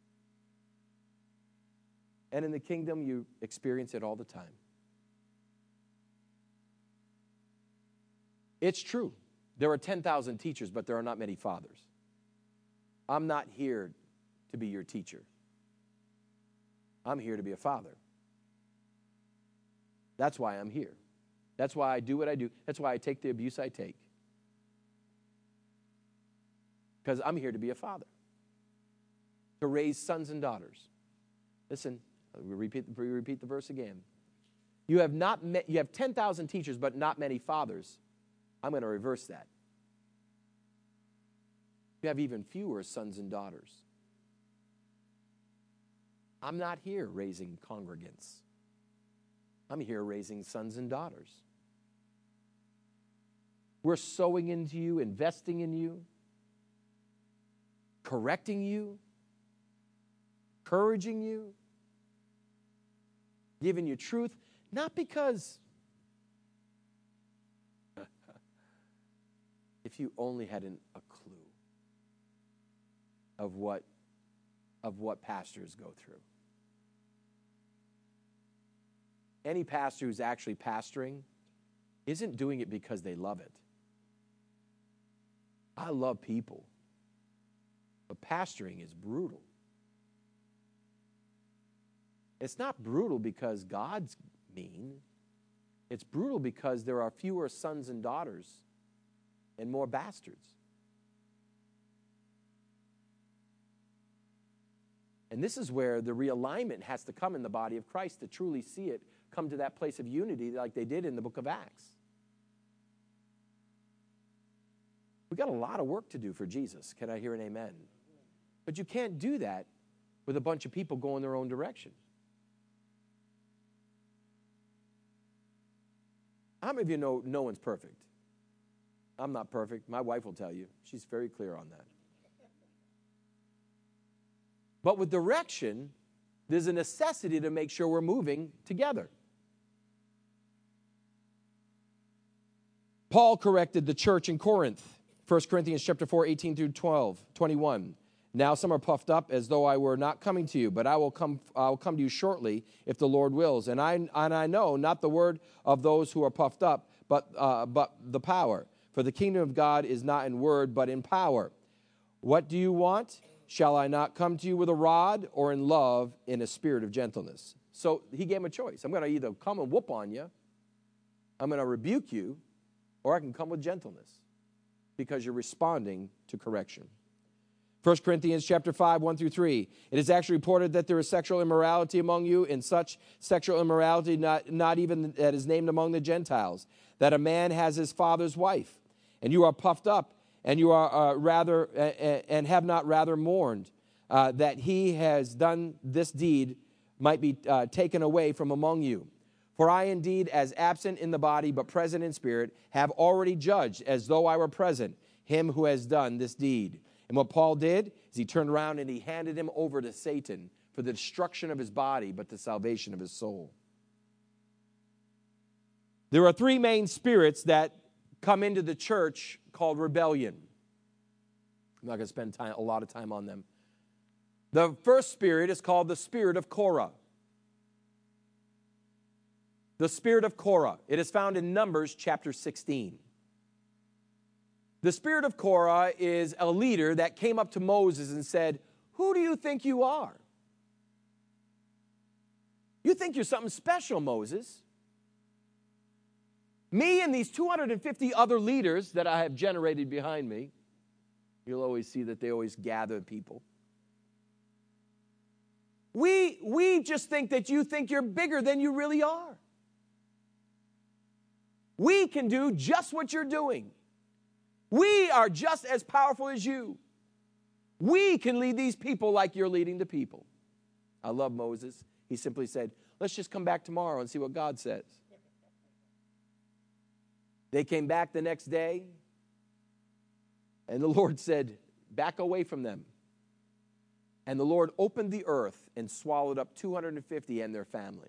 And in the kingdom, you experience it all the time. It's true. There are 10,000 teachers, but there are not many fathers. I'm not here to be your teacher. I'm here to be a father. That's why I'm here. That's why I do what I do. That's why I take the abuse I take. Because I'm here to be a father. To raise sons and daughters. Listen, we repeat the verse again. You have 10,000 teachers, but not many fathers. I'm going to reverse that. You have even fewer sons and daughters. I'm not here raising congregants. I'm here raising sons and daughters. We're sowing into you, investing in you, correcting you, encouraging you, giving you truth, not because if you only had a clue of what pastors go through. Any pastor who's actually pastoring isn't doing it because they love it. I love people, but pastoring is brutal. It's not brutal because God's mean. It's brutal because there are fewer sons and daughters and more bastards. And this is where the realignment has to come in the body of Christ to truly see it come to that place of unity like they did in the book of Acts. We've got a lot of work to do for Jesus. Can I hear an amen? But you can't do that with a bunch of people going their own direction. How many of you know no one's perfect? I'm not perfect. My wife will tell you. She's very clear on that. But with direction, there's a necessity to make sure we're moving together. Paul corrected the church in Corinth. 1 Corinthians chapter 4, 18 through 21. Now some are puffed up as though I were not coming to you, but I'll come to you shortly if the Lord wills. And I know not the word of those who are puffed up, but the power. For the kingdom of God is not in word, but in power. What do you want? Shall I not come to you with a rod, or in love, in a spirit of gentleness? So he gave him a choice. I'm going to either come and whoop on you, I'm going to rebuke you, or I can come with gentleness because you're responding to correction. 1 Corinthians chapter 5, 1 through 3. It is actually reported that there is sexual immorality among you, and such sexual immorality not even that is named among the Gentiles, that a man has his father's wife, and you are puffed up, and you are and have not rather mourned that he has done this deed might be taken away from among you. For I indeed, as absent in the body but present in spirit, have already judged, as though I were present, him who has done this deed. And what Paul did is he turned around and he handed him over to Satan for the destruction of his body, but the salvation of his soul. There are three main spirits that come into the church called rebellion. I'm not going to spend a lot of time on them. The first spirit is called the spirit of Korah. The spirit of Korah. It is found in Numbers chapter 16. The spirit of Korah is a leader that came up to Moses and said, "Who do you think you are? You think you're something special, Moses. Me and these 250 other leaders that I have generated behind me," you'll always see that they always gather people. We just think that you think you're bigger than you really are. We can do just what you're doing. We are just as powerful as you. We can lead these people like you're leading the people. I love Moses. He simply said, "Let's just come back tomorrow and see what God says." They came back the next day, and the Lord said, "Back away from them." And the Lord opened the earth and swallowed up 250 and their family.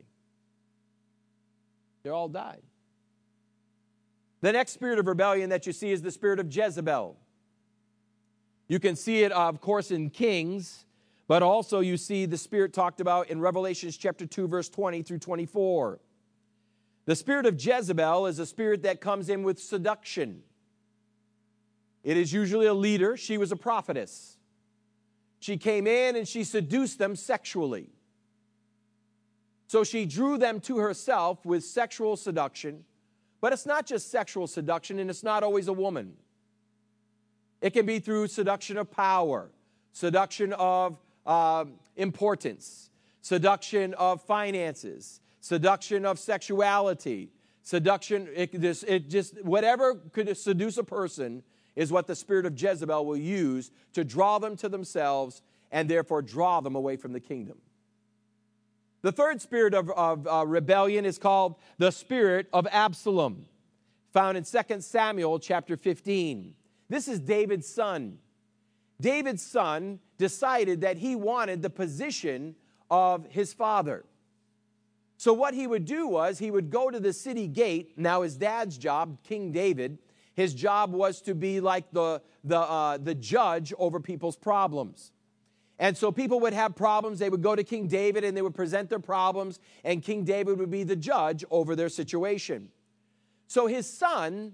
They all died. The next spirit of rebellion that you see is the spirit of Jezebel. You can see it, of course, in Kings, but also you see the spirit talked about in Revelation chapter 2, verse 20 through 24. The spirit of Jezebel is a spirit that comes in with seduction. It is usually a leader. She was a prophetess. She came in and she seduced them sexually. So she drew them to herself with sexual seduction. But it's not just sexual seduction, and it's not always a woman. It can be through seduction of power, seduction of importance, seduction of finances, seduction of sexuality, seduction, whatever could seduce a person is what the spirit of Jezebel will use to draw them to themselves and therefore draw them away from the kingdom. The third spirit of rebellion is called the spirit of Absalom, found in 2 Samuel chapter 15. This is David's son. David's son decided that he wanted the position of his father. So what he would do was he would go to the city gate. Now his dad's job, King David, his job was to be like the judge over people's problems. And so people would have problems. They would go to King David and they would present their problems, and King David would be the judge over their situation. So his son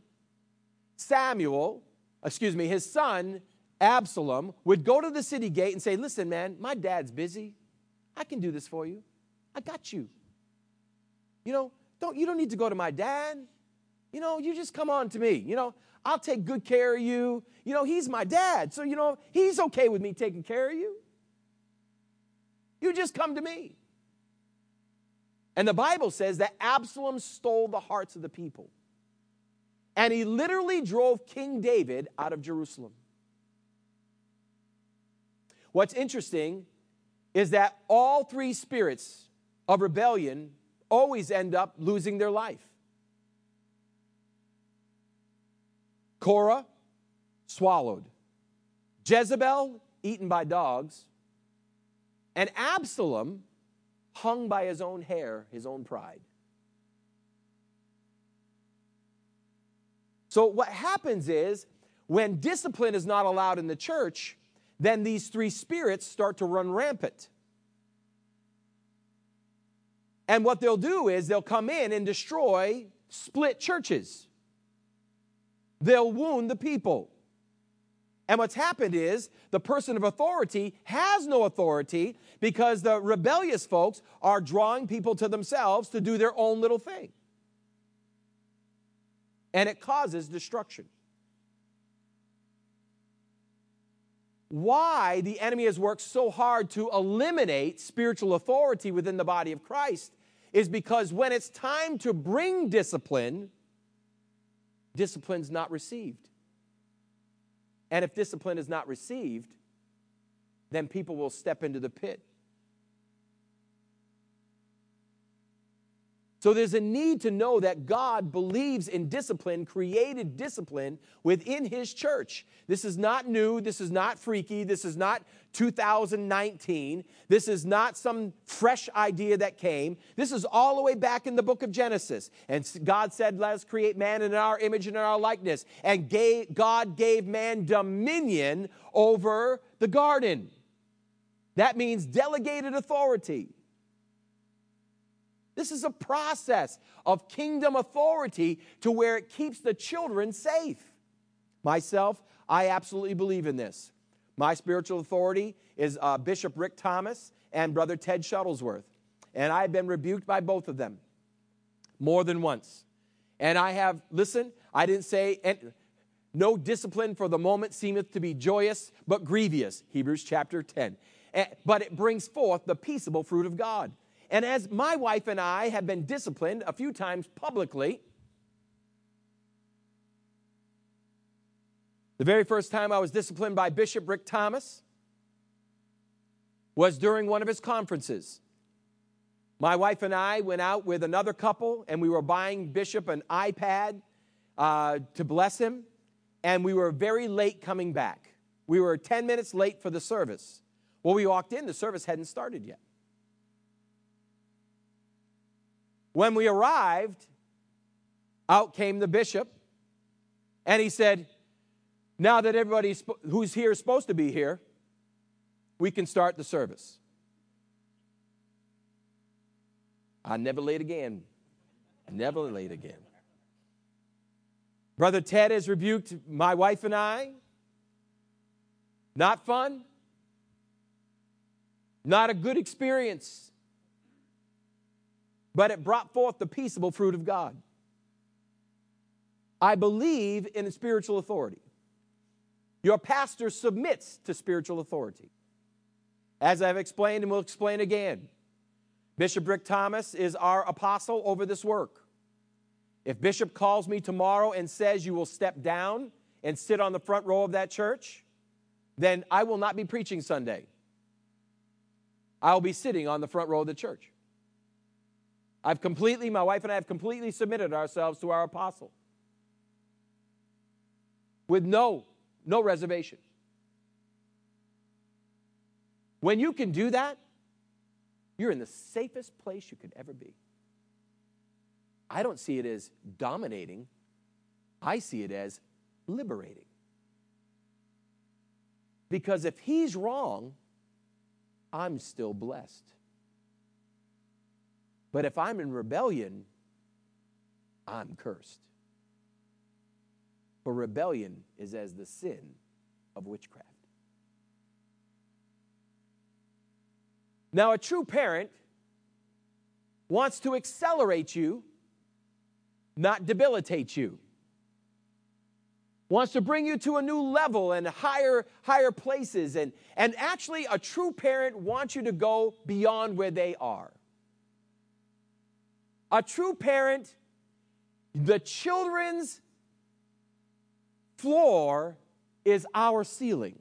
Absalom would go to the city gate and say, "Listen, man, my dad's busy. I can do this for you. I got you. You don't need to go to my dad. You just come on to me. I'll take good care of you. He's my dad. So, he's okay with me taking care of you. You just come to me." And the Bible says that Absalom stole the hearts of the people. And he literally drove King David out of Jerusalem. What's interesting is that all three spirits of rebellion always end up losing their life. Korah, swallowed. Jezebel, eaten by dogs. And Absalom, hung by his own hair, his own pride. So what happens is, when discipline is not allowed in the church, then these three spirits start to run rampant. And what they'll do is they'll come in and destroy, split churches. They'll wound the people. And what's happened is the person of authority has no authority because the rebellious folks are drawing people to themselves to do their own little thing. And it causes destruction. Why the enemy has worked so hard to eliminate spiritual authority within the body of Christ is because when it's time to bring discipline, discipline's not received. And if discipline is not received, then people will step into the pit. So there's a need to know that God believes in discipline, created discipline within his church. This is not new. This is not freaky. This is not 2019. This is not some fresh idea that came. This is all the way back in the book of Genesis. And God said, let us create man in our image and in our likeness. And God gave man dominion over the garden. That means delegated authority. This is a process of kingdom authority to where it keeps the children safe. Myself, I absolutely believe in this. My spiritual authority is Bishop Rick Thomas and Brother Ted Shuttlesworth. And I've been rebuked by both of them more than once. And I have, listen, I didn't say, no discipline for the moment seemeth to be joyous, but grievous, Hebrews chapter 10. But it brings forth the peaceable fruit of God. And as my wife and I have been disciplined a few times publicly, the very first time I was disciplined by Bishop Rick Thomas was during one of his conferences. My wife and I went out with another couple, and we were buying Bishop an iPad to bless him, and we were very late coming back. We were 10 minutes late for the service. Well, we walked in, the service hadn't started yet. When we arrived, out came the bishop, and he said, now that everybody who's here is supposed to be here, we can start the service. I never late again. Never late again. Brother Ted has rebuked my wife and I. Not fun. Not a good experience. But it brought forth the peaceable fruit of God. I believe in spiritual authority. Your pastor submits to spiritual authority. As I've explained and will explain again, Bishop Rick Thomas is our apostle over this work. If Bishop calls me tomorrow and says you will step down and sit on the front row of that church, then I will not be preaching Sunday. I'll be sitting on the front row of the church. My wife and I have completely submitted ourselves to our apostle. With no reservation. When you can do that, you're in the safest place you could ever be. I don't see it as dominating. I see it as liberating. Because if he's wrong, I'm still blessed. But if I'm in rebellion, I'm cursed. For rebellion is as the sin of witchcraft. Now, a true parent wants to accelerate you, not debilitate you. Wants to bring you to a new level and higher places. And actually, a true parent wants you to go beyond where they are. A true parent, the children's floor is our ceiling.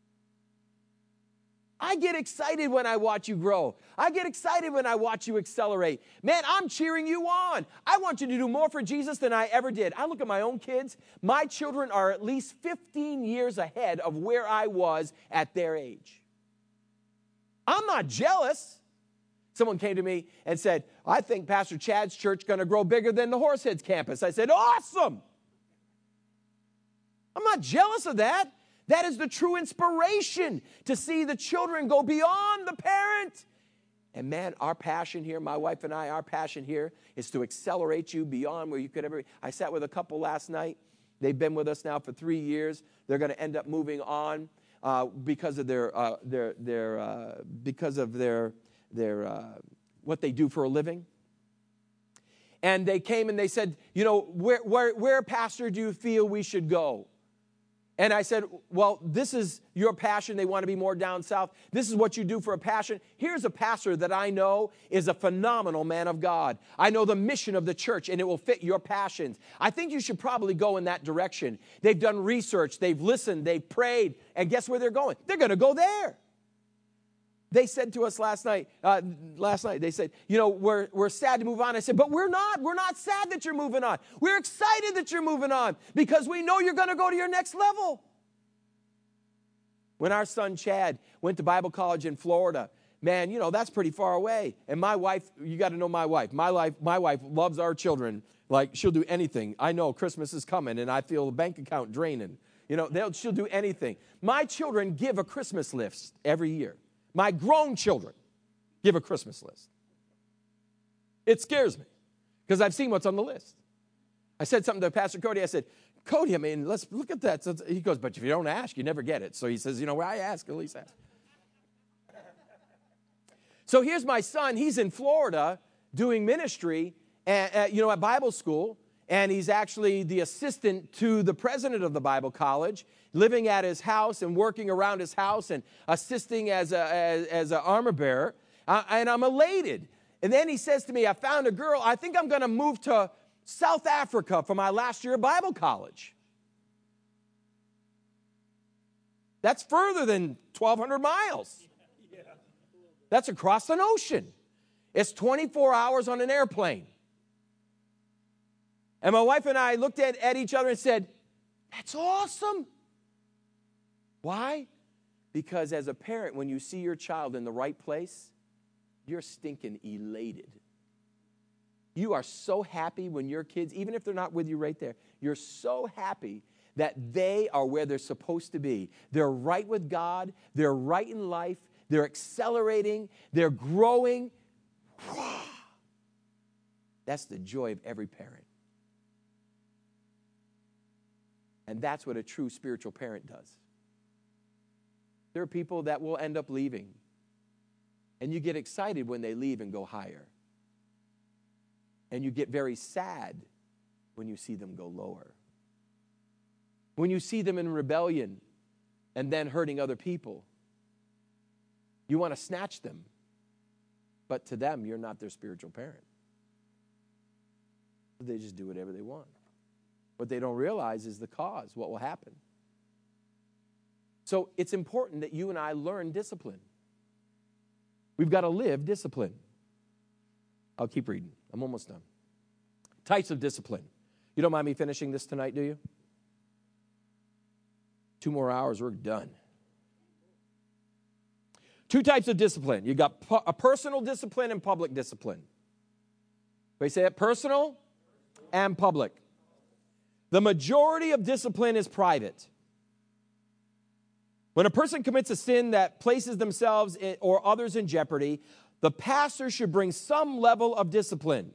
I get excited when I watch you grow. I get excited when I watch you accelerate. Man, I'm cheering you on. I want you to do more for Jesus than I ever did. I look at my own kids. My children are at least 15 years ahead of where I was at their age. I'm not jealous. Someone came to me and said, I think Pastor Chad's church is going to grow bigger than the Horseheads campus. I said, awesome. I'm not jealous of that. That is the true inspiration, to see the children go beyond the parent. And man, our passion here, my wife and I, our passion here is to accelerate you beyond where you could ever. I sat with a couple last night. They've been with us now for 3 years. They're going to end up moving on because of their what they do for a living. And they came and they said, where, Pastor, do you feel we should go? And I said, well, this is your passion. They want to be more down south. This is what you do for a passion. Here's a pastor that I know is a phenomenal man of God. I know the mission of the church, and it will fit your passions. I think you should probably go in that direction. They've done research. They've listened. They've prayed. And guess where they're going? They're going to go there. They said to us last night, they said, we're sad to move on. I said, but we're not. We're not sad that you're moving on. We're excited that you're moving on because we know you're going to go to your next level. When our son Chad went to Bible college in Florida, man, that's pretty far away. And my wife, you got to know my wife. My wife loves our children. Like, she'll do anything. I know Christmas is coming, and I feel the bank account draining. She'll do anything. My children give a Christmas list every year. My grown children give a Christmas list. It scares me because I've seen what's on the list. I said something to Pastor Cody. I said, Cody, let's look at that. So he goes, but if you don't ask, you never get it. So he says, where I ask, at least ask. So here's my son. He's in Florida doing ministry at Bible school. And he's actually the assistant to the president of the Bible college, living at his house and working around his house and assisting as an armor bearer. And I'm elated. And then he says to me, I found a girl. I think I'm going to move to South Africa for my last year of Bible college. That's further than 1,200 miles. That's across an ocean. It's 24 hours on an airplane. And my wife and I looked at each other and said, that's awesome. Why? Because as a parent, when you see your child in the right place, you're stinking elated. You are so happy when your kids, even if they're not with you right there, you're so happy that they are where they're supposed to be. They're right with God. They're right in life. They're accelerating. They're growing. That's the joy of every parent. And that's what a true spiritual parent does. There are people that will end up leaving. And you get excited when they leave and go higher. And you get very sad when you see them go lower. When you see them in rebellion and then hurting other people, you want to snatch them. But to them, you're not their spiritual parent. They just do whatever they want. What they don't realize is the cause, what will happen. So it's important that you and I learn discipline. We've got to live discipline. I'll keep reading. I'm almost done. Types of discipline. You don't mind me finishing this tonight, do you? 2 more hours, we're done. 2 types of discipline. You got a personal discipline and public discipline. Everybody say it? Personal and public. The majority of discipline is private. When a person commits a sin that places themselves or others in jeopardy, the pastor should bring some level of discipline.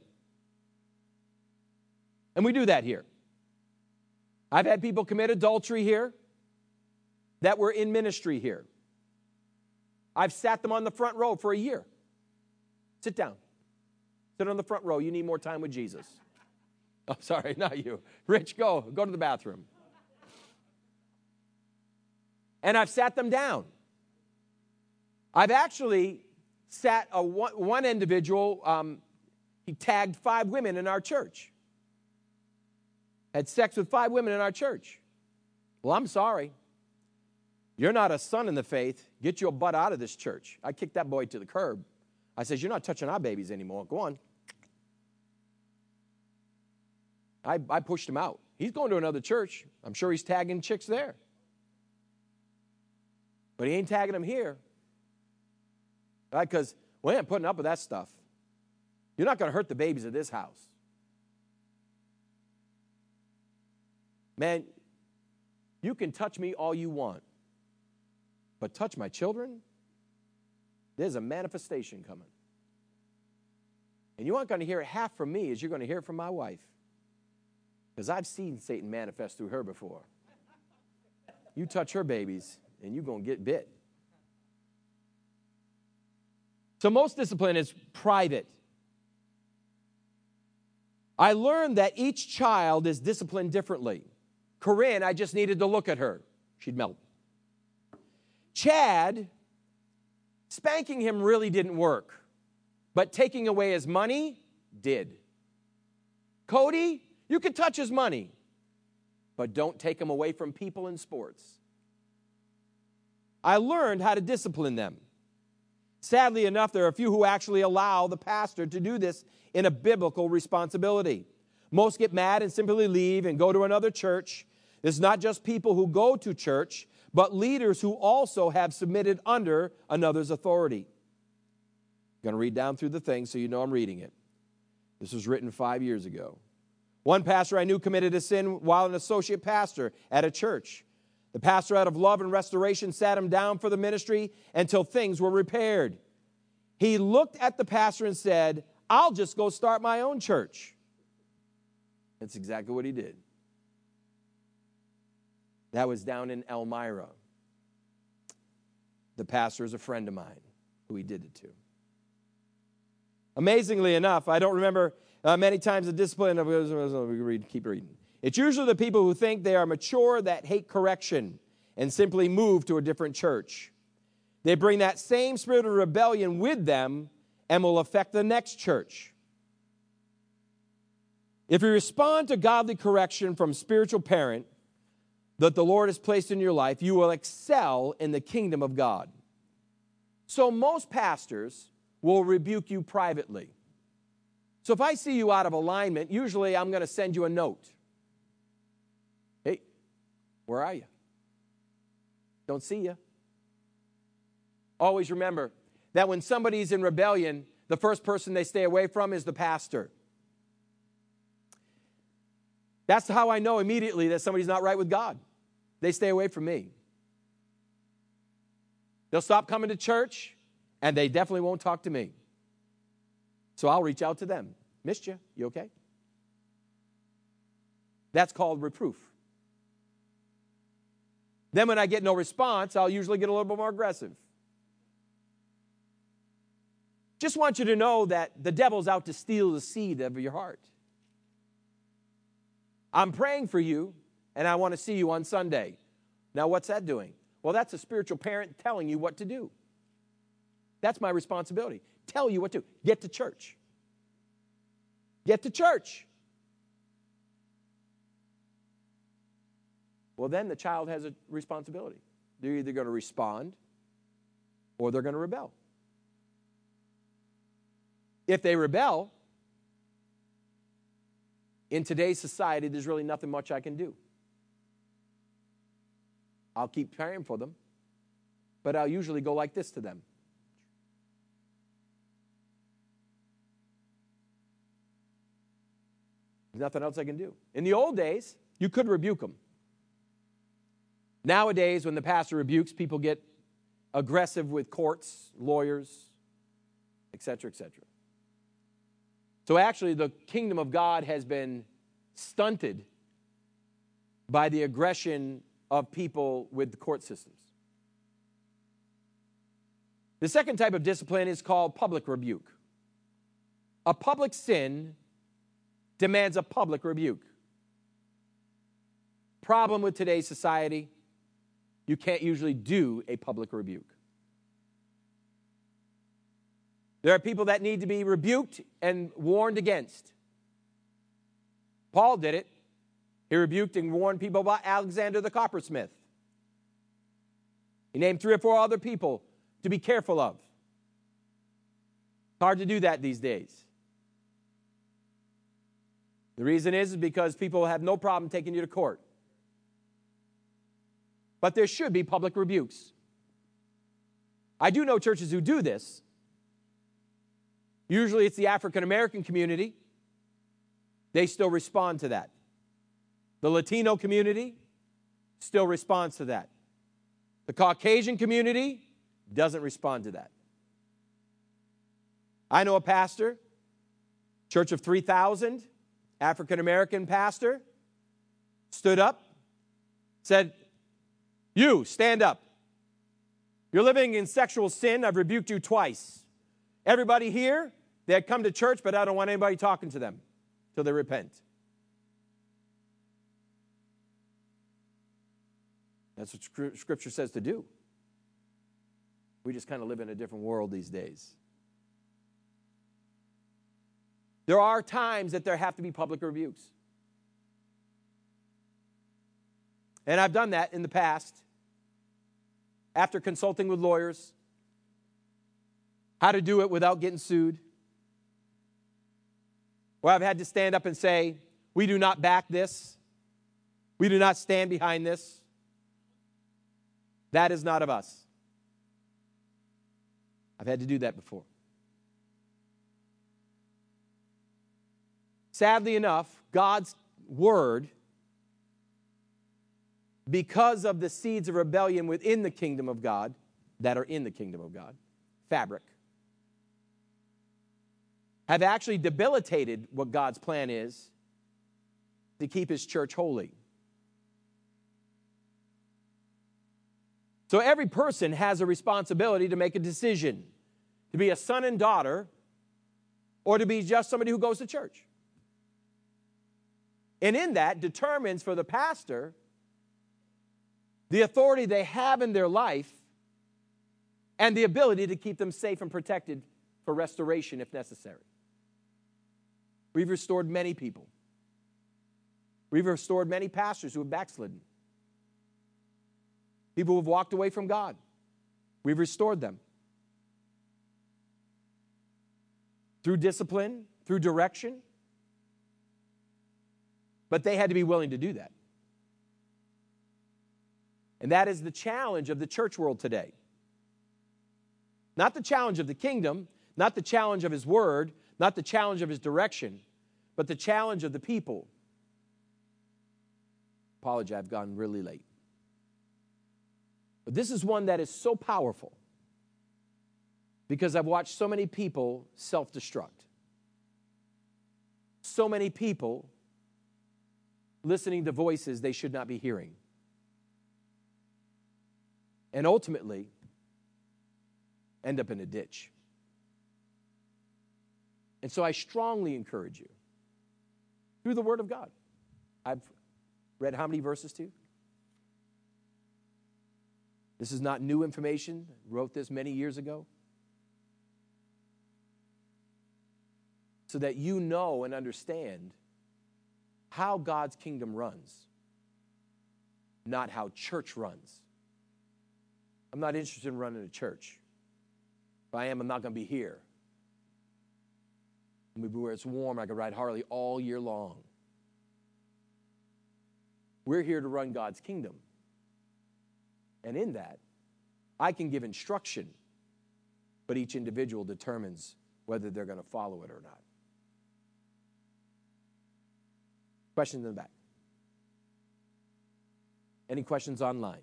And we do that here. I've had people commit adultery here that were in ministry here. I've sat them on the front row for a year. Sit down. Sit on the front row. You need more time with Jesus. Oh, sorry, not you. Rich, go to the bathroom. And I've sat them down. I've actually sat one individual, he tagged 5 women in our church. Had sex with 5 women in our church. Well, I'm sorry. You're not a son in the faith. Get your butt out of this church. I kicked that boy to the curb. I says, you're not touching our babies anymore. Go on. I pushed him out. He's going to another church. I'm sure he's tagging chicks there. But he ain't tagging them here. Right? Because we ain't putting up with that stuff. You're not going to hurt the babies of this house. Man, you can touch me all you want. But touch my children, there's a manifestation coming. And you aren't going to hear it half from me as you're going to hear it from my wife. Because I've seen Satan manifest through her before. You touch her babies, and you're going to get bit. So most discipline is private. I learned that each child is disciplined differently. Corinne, I just needed to look at her. She'd melt. Chad, spanking him really didn't work. But taking away his money did. Cody, you can touch his money. But don't take him away from people in sports. I learned how to discipline them. Sadly enough, there are a few who actually allow the pastor to do this in a biblical responsibility. Most get mad and simply leave and go to another church. It's not just people who go to church, but leaders who also have submitted under another's authority. I'm going to read down through the thing so you know I'm reading it. This was written 5 years ago. One pastor I knew committed a sin while an associate pastor at a church. The pastor, out of love and restoration, sat him down for the ministry until things were repaired. He looked at the pastor and said, "I'll just go start my own church." That's exactly what he did. That was down in Elmira. The pastor is a friend of mine who he did it to. Amazingly enough, I don't remember many times the discipline of... Keep reading. It's usually the people who think they are mature that hate correction and simply move to a different church. They bring that same spirit of rebellion with them and will affect the next church. If you respond to godly correction from a spiritual parent that the Lord has placed in your life, you will excel in the kingdom of God. So most pastors will rebuke you privately. So if I see you out of alignment, usually I'm going to send you a note. "Hey, where are you? Don't see you." Always remember that when somebody's in rebellion, the first person they stay away from is the pastor. That's how I know immediately that somebody's not right with God. They stay away from me. They'll stop coming to church, and they definitely won't talk to me. So I'll reach out to them. "Missed you. You okay?" That's called reproof. Then when I get no response, I'll usually get a little bit more aggressive. Just want you to know that the devil's out to steal the seed of your heart. I'm praying for you, and I want to see you on Sunday. Now, what's that doing? Well, that's a spiritual parent telling you what to do. That's my responsibility. Tell you what to do. Get to church. Get to church. Well, then the child has a responsibility. They're either going to respond or they're going to rebel. If they rebel, in today's society, there's really nothing much I can do. I'll keep praying for them, but I'll usually go like this to them. There's nothing else I can do. In the old days, you could rebuke them. Nowadays, when the pastor rebukes, people get aggressive with courts, lawyers, etc., etc. So actually, the kingdom of God has been stunted by the aggression of people with the court systems. The second type of discipline is called public rebuke. A public sin demands a public rebuke. Problem with today's society, you can't usually do a public rebuke. There are people that need to be rebuked and warned against. Paul did it. He rebuked and warned people about Alexander the coppersmith. He named 3 or 4 other people to be careful of. It's hard to do that these days. The reason is because people have no problem taking you to court. But there should be public rebukes. I do know churches who do this. Usually it's the African American community. They still respond to that. The Latino community still responds to that. The Caucasian community doesn't respond to that. I know a pastor, church of 3,000, African American pastor, stood up, said, "You, stand up. You're living in sexual sin. I've rebuked you twice. Everybody here, they had come to church, but I don't want anybody talking to them till they repent." That's what Scripture says to do. We just kind of live in a different world these days. There are times that there have to be public rebukes. And I've done that in the past after consulting with lawyers. how to do it without getting sued. Where I've had to stand up and say, we do not back this. We do not stand behind this. That is not of us. I've had to do that before. Sadly enough, God's word, because of the seeds of rebellion within the kingdom of God, that are in the kingdom of God, fabric, have actually debilitated what God's plan is to keep his church holy. So every person has a responsibility to make a decision, to be a son and daughter, or to be just somebody who goes to church. And in that determines for the pastor the authority they have in their life and the ability to keep them safe and protected for restoration if necessary. We've restored many people. We've restored many pastors who have backslidden. People who have walked away from God. We've restored them. Through discipline, through direction. But they had to be willing to do that. And that is the challenge of the church world today. Not the challenge of the kingdom, not the challenge of his word, not the challenge of his direction, but the challenge of the people. Apologize, I've gone really late. But this is one that is so powerful because I've watched so many people self-destruct. So many people listening to voices they should not be hearing. And ultimately end up in a ditch. And so I strongly encourage you, through the Word of God. I've read how many verses to you? This is not new information. I wrote this many years ago. So that you know and understand how God's kingdom runs, not how church runs. I'm not interested in running a church. If I am, I'm not going to be here. I'm going to be where it's warm. I can ride Harley all year long. We're here to run God's kingdom. And in that, I can give instruction, but each individual determines whether they're going to follow it or not. Questions in the back? Any questions online?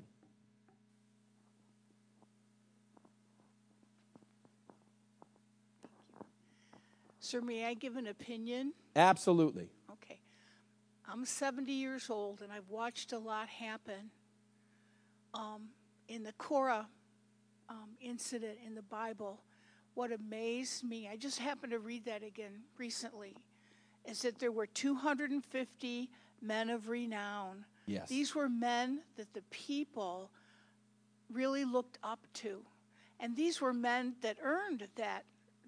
Sir, may I give an opinion? Absolutely. Okay. I'm 70 years old, and I've watched a lot happen. In the Korah incident in the Bible, what amazed me, I just happened to read that again recently, is that there were 250 men of renown. Yes. These were men that the people really looked up to. And these were men that earned that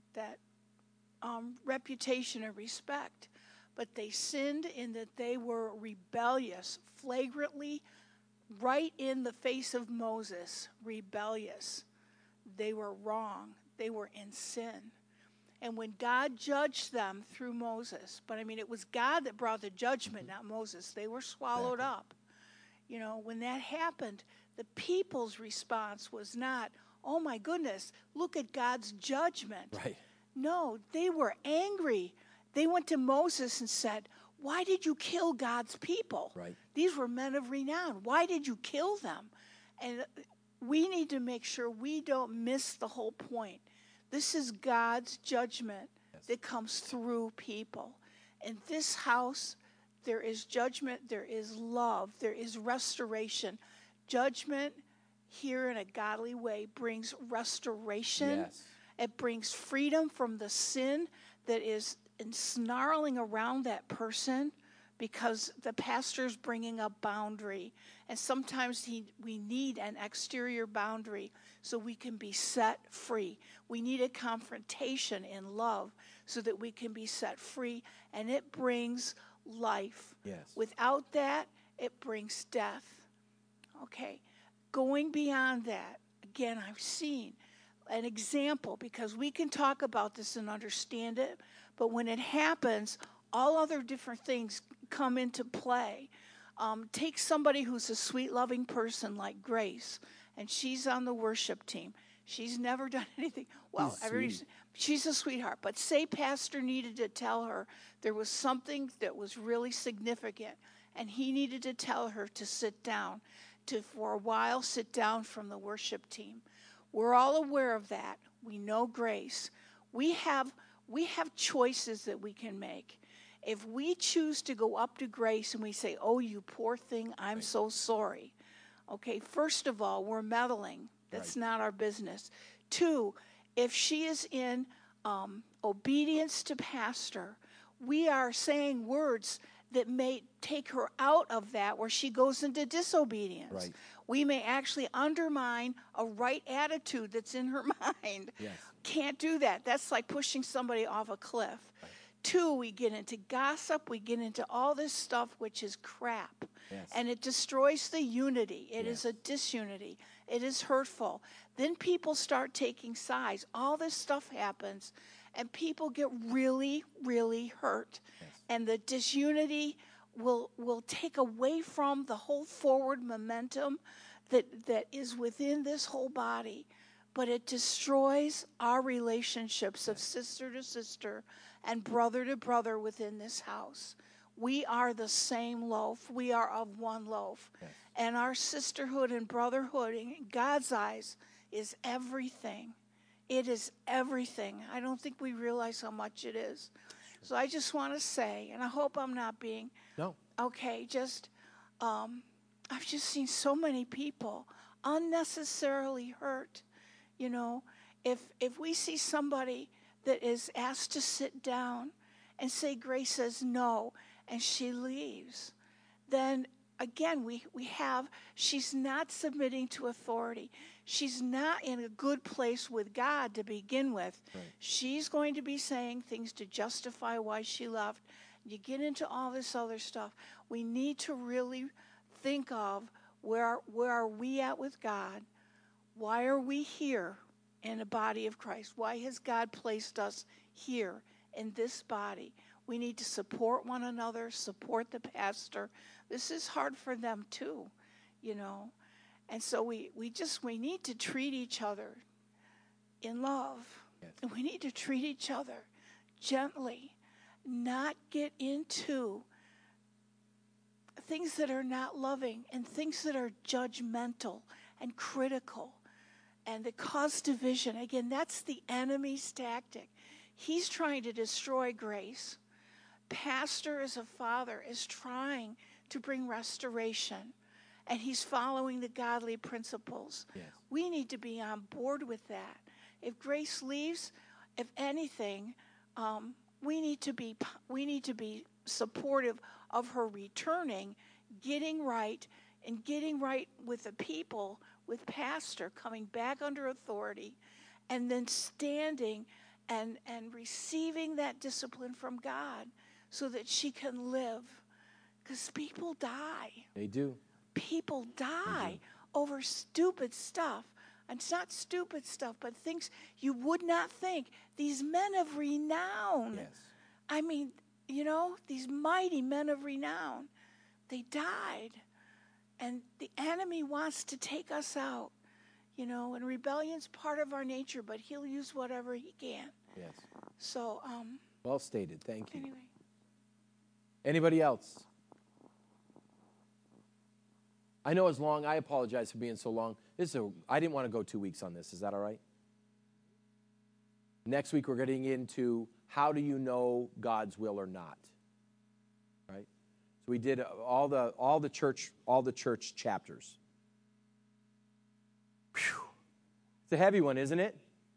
reputation and respect. But they sinned in that they were rebellious, flagrantly, right in the face of Moses, rebellious. They were wrong. They were in sin. And when God judged them through Moses, but I mean, it was God that brought the judgment, not Moses. They were swallowed up. You know, when that happened, the people's response was not, oh my goodness, look at God's judgment. Right. No, they were angry. They went to Moses and said, why did you kill God's people? Right. These were men of renown. Why did you kill them? And we need to make sure we don't miss the whole point. This is God's judgment that comes through people. In this house, there is judgment, there is love, there is restoration. Judgment here in a godly way brings restoration. Yes. It brings freedom from the sin that is ensnarling around that person because the pastor's bringing a boundary. And sometimes we need an exterior boundary so we can be set free. We need a confrontation in love so that we can be set free, and it brings life. Yes. Without that, it brings death. Okay. Going beyond that, again, I've seen an example, because we can talk about this and understand it, but when it happens, all other different things come into play. Take somebody who's a sweet, loving person like Grace, and she's on the worship team. She's never done anything. Well, she's a sweetheart. But say pastor needed to tell her there was something that was really significant, and he needed to tell her to sit down, to for a while sit down from the worship team. We're all aware of that. We know Grace. We have choices that we can make. If we choose to go up to Grace and we say, "Oh, you poor thing, I'm so sorry." Okay, first of all, we're meddling. That's not our business. 2, if she is in obedience to pastor, we are saying words that may take her out of that where she goes into disobedience. Right. We may actually undermine a right attitude that's in her mind. Yes. Can't do that. That's like pushing somebody off a cliff. Right. 2, we get into gossip. We get into all this stuff, which is crap. Yes. And it destroys the unity. It is a disunity. It is hurtful. Then people start taking sides. All this stuff happens, and people get really, really hurt. Yes. And the disunity will take away from the whole forward momentum that is within this whole body. But it destroys our relationships of sister to sister and brother to brother within this house. We are the same loaf. We are of one loaf. Yes. And our sisterhood and brotherhood in God's eyes is everything. It is everything. I don't think we realize how much it is. So I just want to say, and I hope I'm not being... No. Okay, I've just seen so many people unnecessarily hurt. You know, if we see somebody that is asked to sit down and say Grace says no, and she leaves, then again we have, she's not submitting to authority. She's not in a good place with God to begin with. Right. She's going to be saying things to justify why she left. You get into all this other stuff. We need to really think of where are we at with God? Why are we here in the body of Christ? Why has God placed us here in this body? We need to support one another, support the pastor. This is hard for them too, you know. And so we need to treat each other in love. Yes. And we need to treat each other gently, not get into things that are not loving and things that are judgmental and critical and that cause division. Again, that's the enemy's tactic. He's trying to destroy Grace. Pastor, as a father, is trying to bring restoration, and he's following the godly principles. Yes. We need to be on board with that. If Grace leaves, if anything, we need to be supportive of her returning, getting right with the people, with pastor, coming back under authority, and then standing and receiving that discipline from God so that she can live. Because people die. They do. People die over stupid stuff. And it's not stupid stuff, but things you would not think. These men of renown. Yes. I mean, you know, these mighty men of renown, they died. And the enemy wants to take us out. You know, and rebellion's part of our nature, but he'll use whatever he can. Yes. So, well stated. Thank you. Anyway. Anybody else? I know it's long. I apologize for being so long. I didn't want to go 2 weeks on this. Is that all right? Next week we're getting into how do you know God's will or not? Right? So we did all the church chapters. Whew. It's a heavy one, isn't it?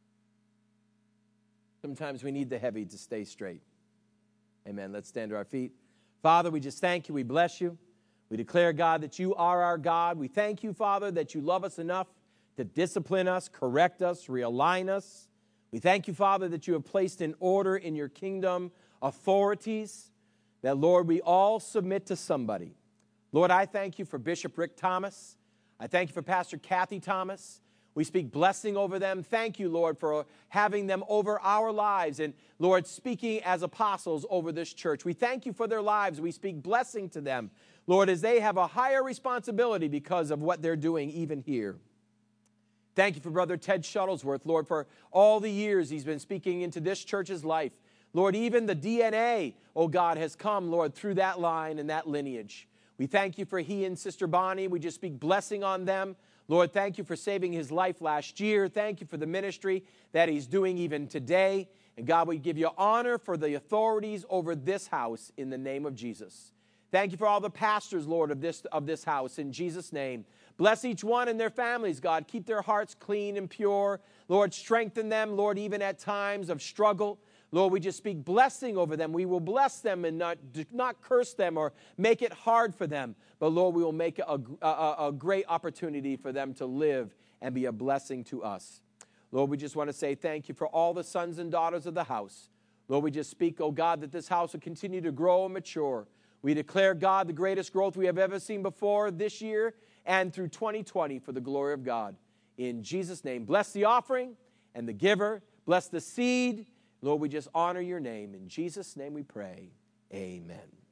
Sometimes we need the heavy to stay straight. Amen. Let's stand to our feet. Father, we just thank you. We bless you. We declare, God, that you are our God. We thank you, Father, that you love us enough to discipline us, correct us, realign us. We thank you, Father, that you have placed in order in your kingdom authorities, that, Lord, we all submit to somebody. Lord, I thank you for Bishop Rick Thomas. I thank you for Pastor Kathy Thomas. We speak blessing over them. Thank you, Lord, for having them over our lives and, Lord, speaking as apostles over this church. We thank you for their lives. We speak blessing to them, Lord, as they have a higher responsibility because of what they're doing even here. Thank you for Brother Ted Shuttlesworth, Lord, for all the years he's been speaking into this church's life. Lord, even the DNA, oh God, has come, Lord, through that line and that lineage. We thank you for he and Sister Bonnie. We just speak blessing on them. Lord, thank you for saving his life last year. Thank you for the ministry that he's doing even today. And God, we give you honor for the authorities over this house in the name of Jesus. Thank you for all the pastors, Lord, of this house in Jesus' name. Bless each one and their families, God. Keep their hearts clean and pure. Lord, strengthen them, Lord, even at times of struggle. Lord, we just speak blessing over them. We will bless them and not curse them or make it hard for them. But Lord, we will make it a great opportunity for them to live and be a blessing to us. Lord, we just want to say thank you for all the sons and daughters of the house. Lord, we just speak, oh God, that this house will continue to grow and mature. We declare, God, the greatest growth we have ever seen before this year and through 2020 for the glory of God. In Jesus' name, bless the offering and the giver. Bless the seed. Lord, we just honor your name. In Jesus' name we pray. Amen.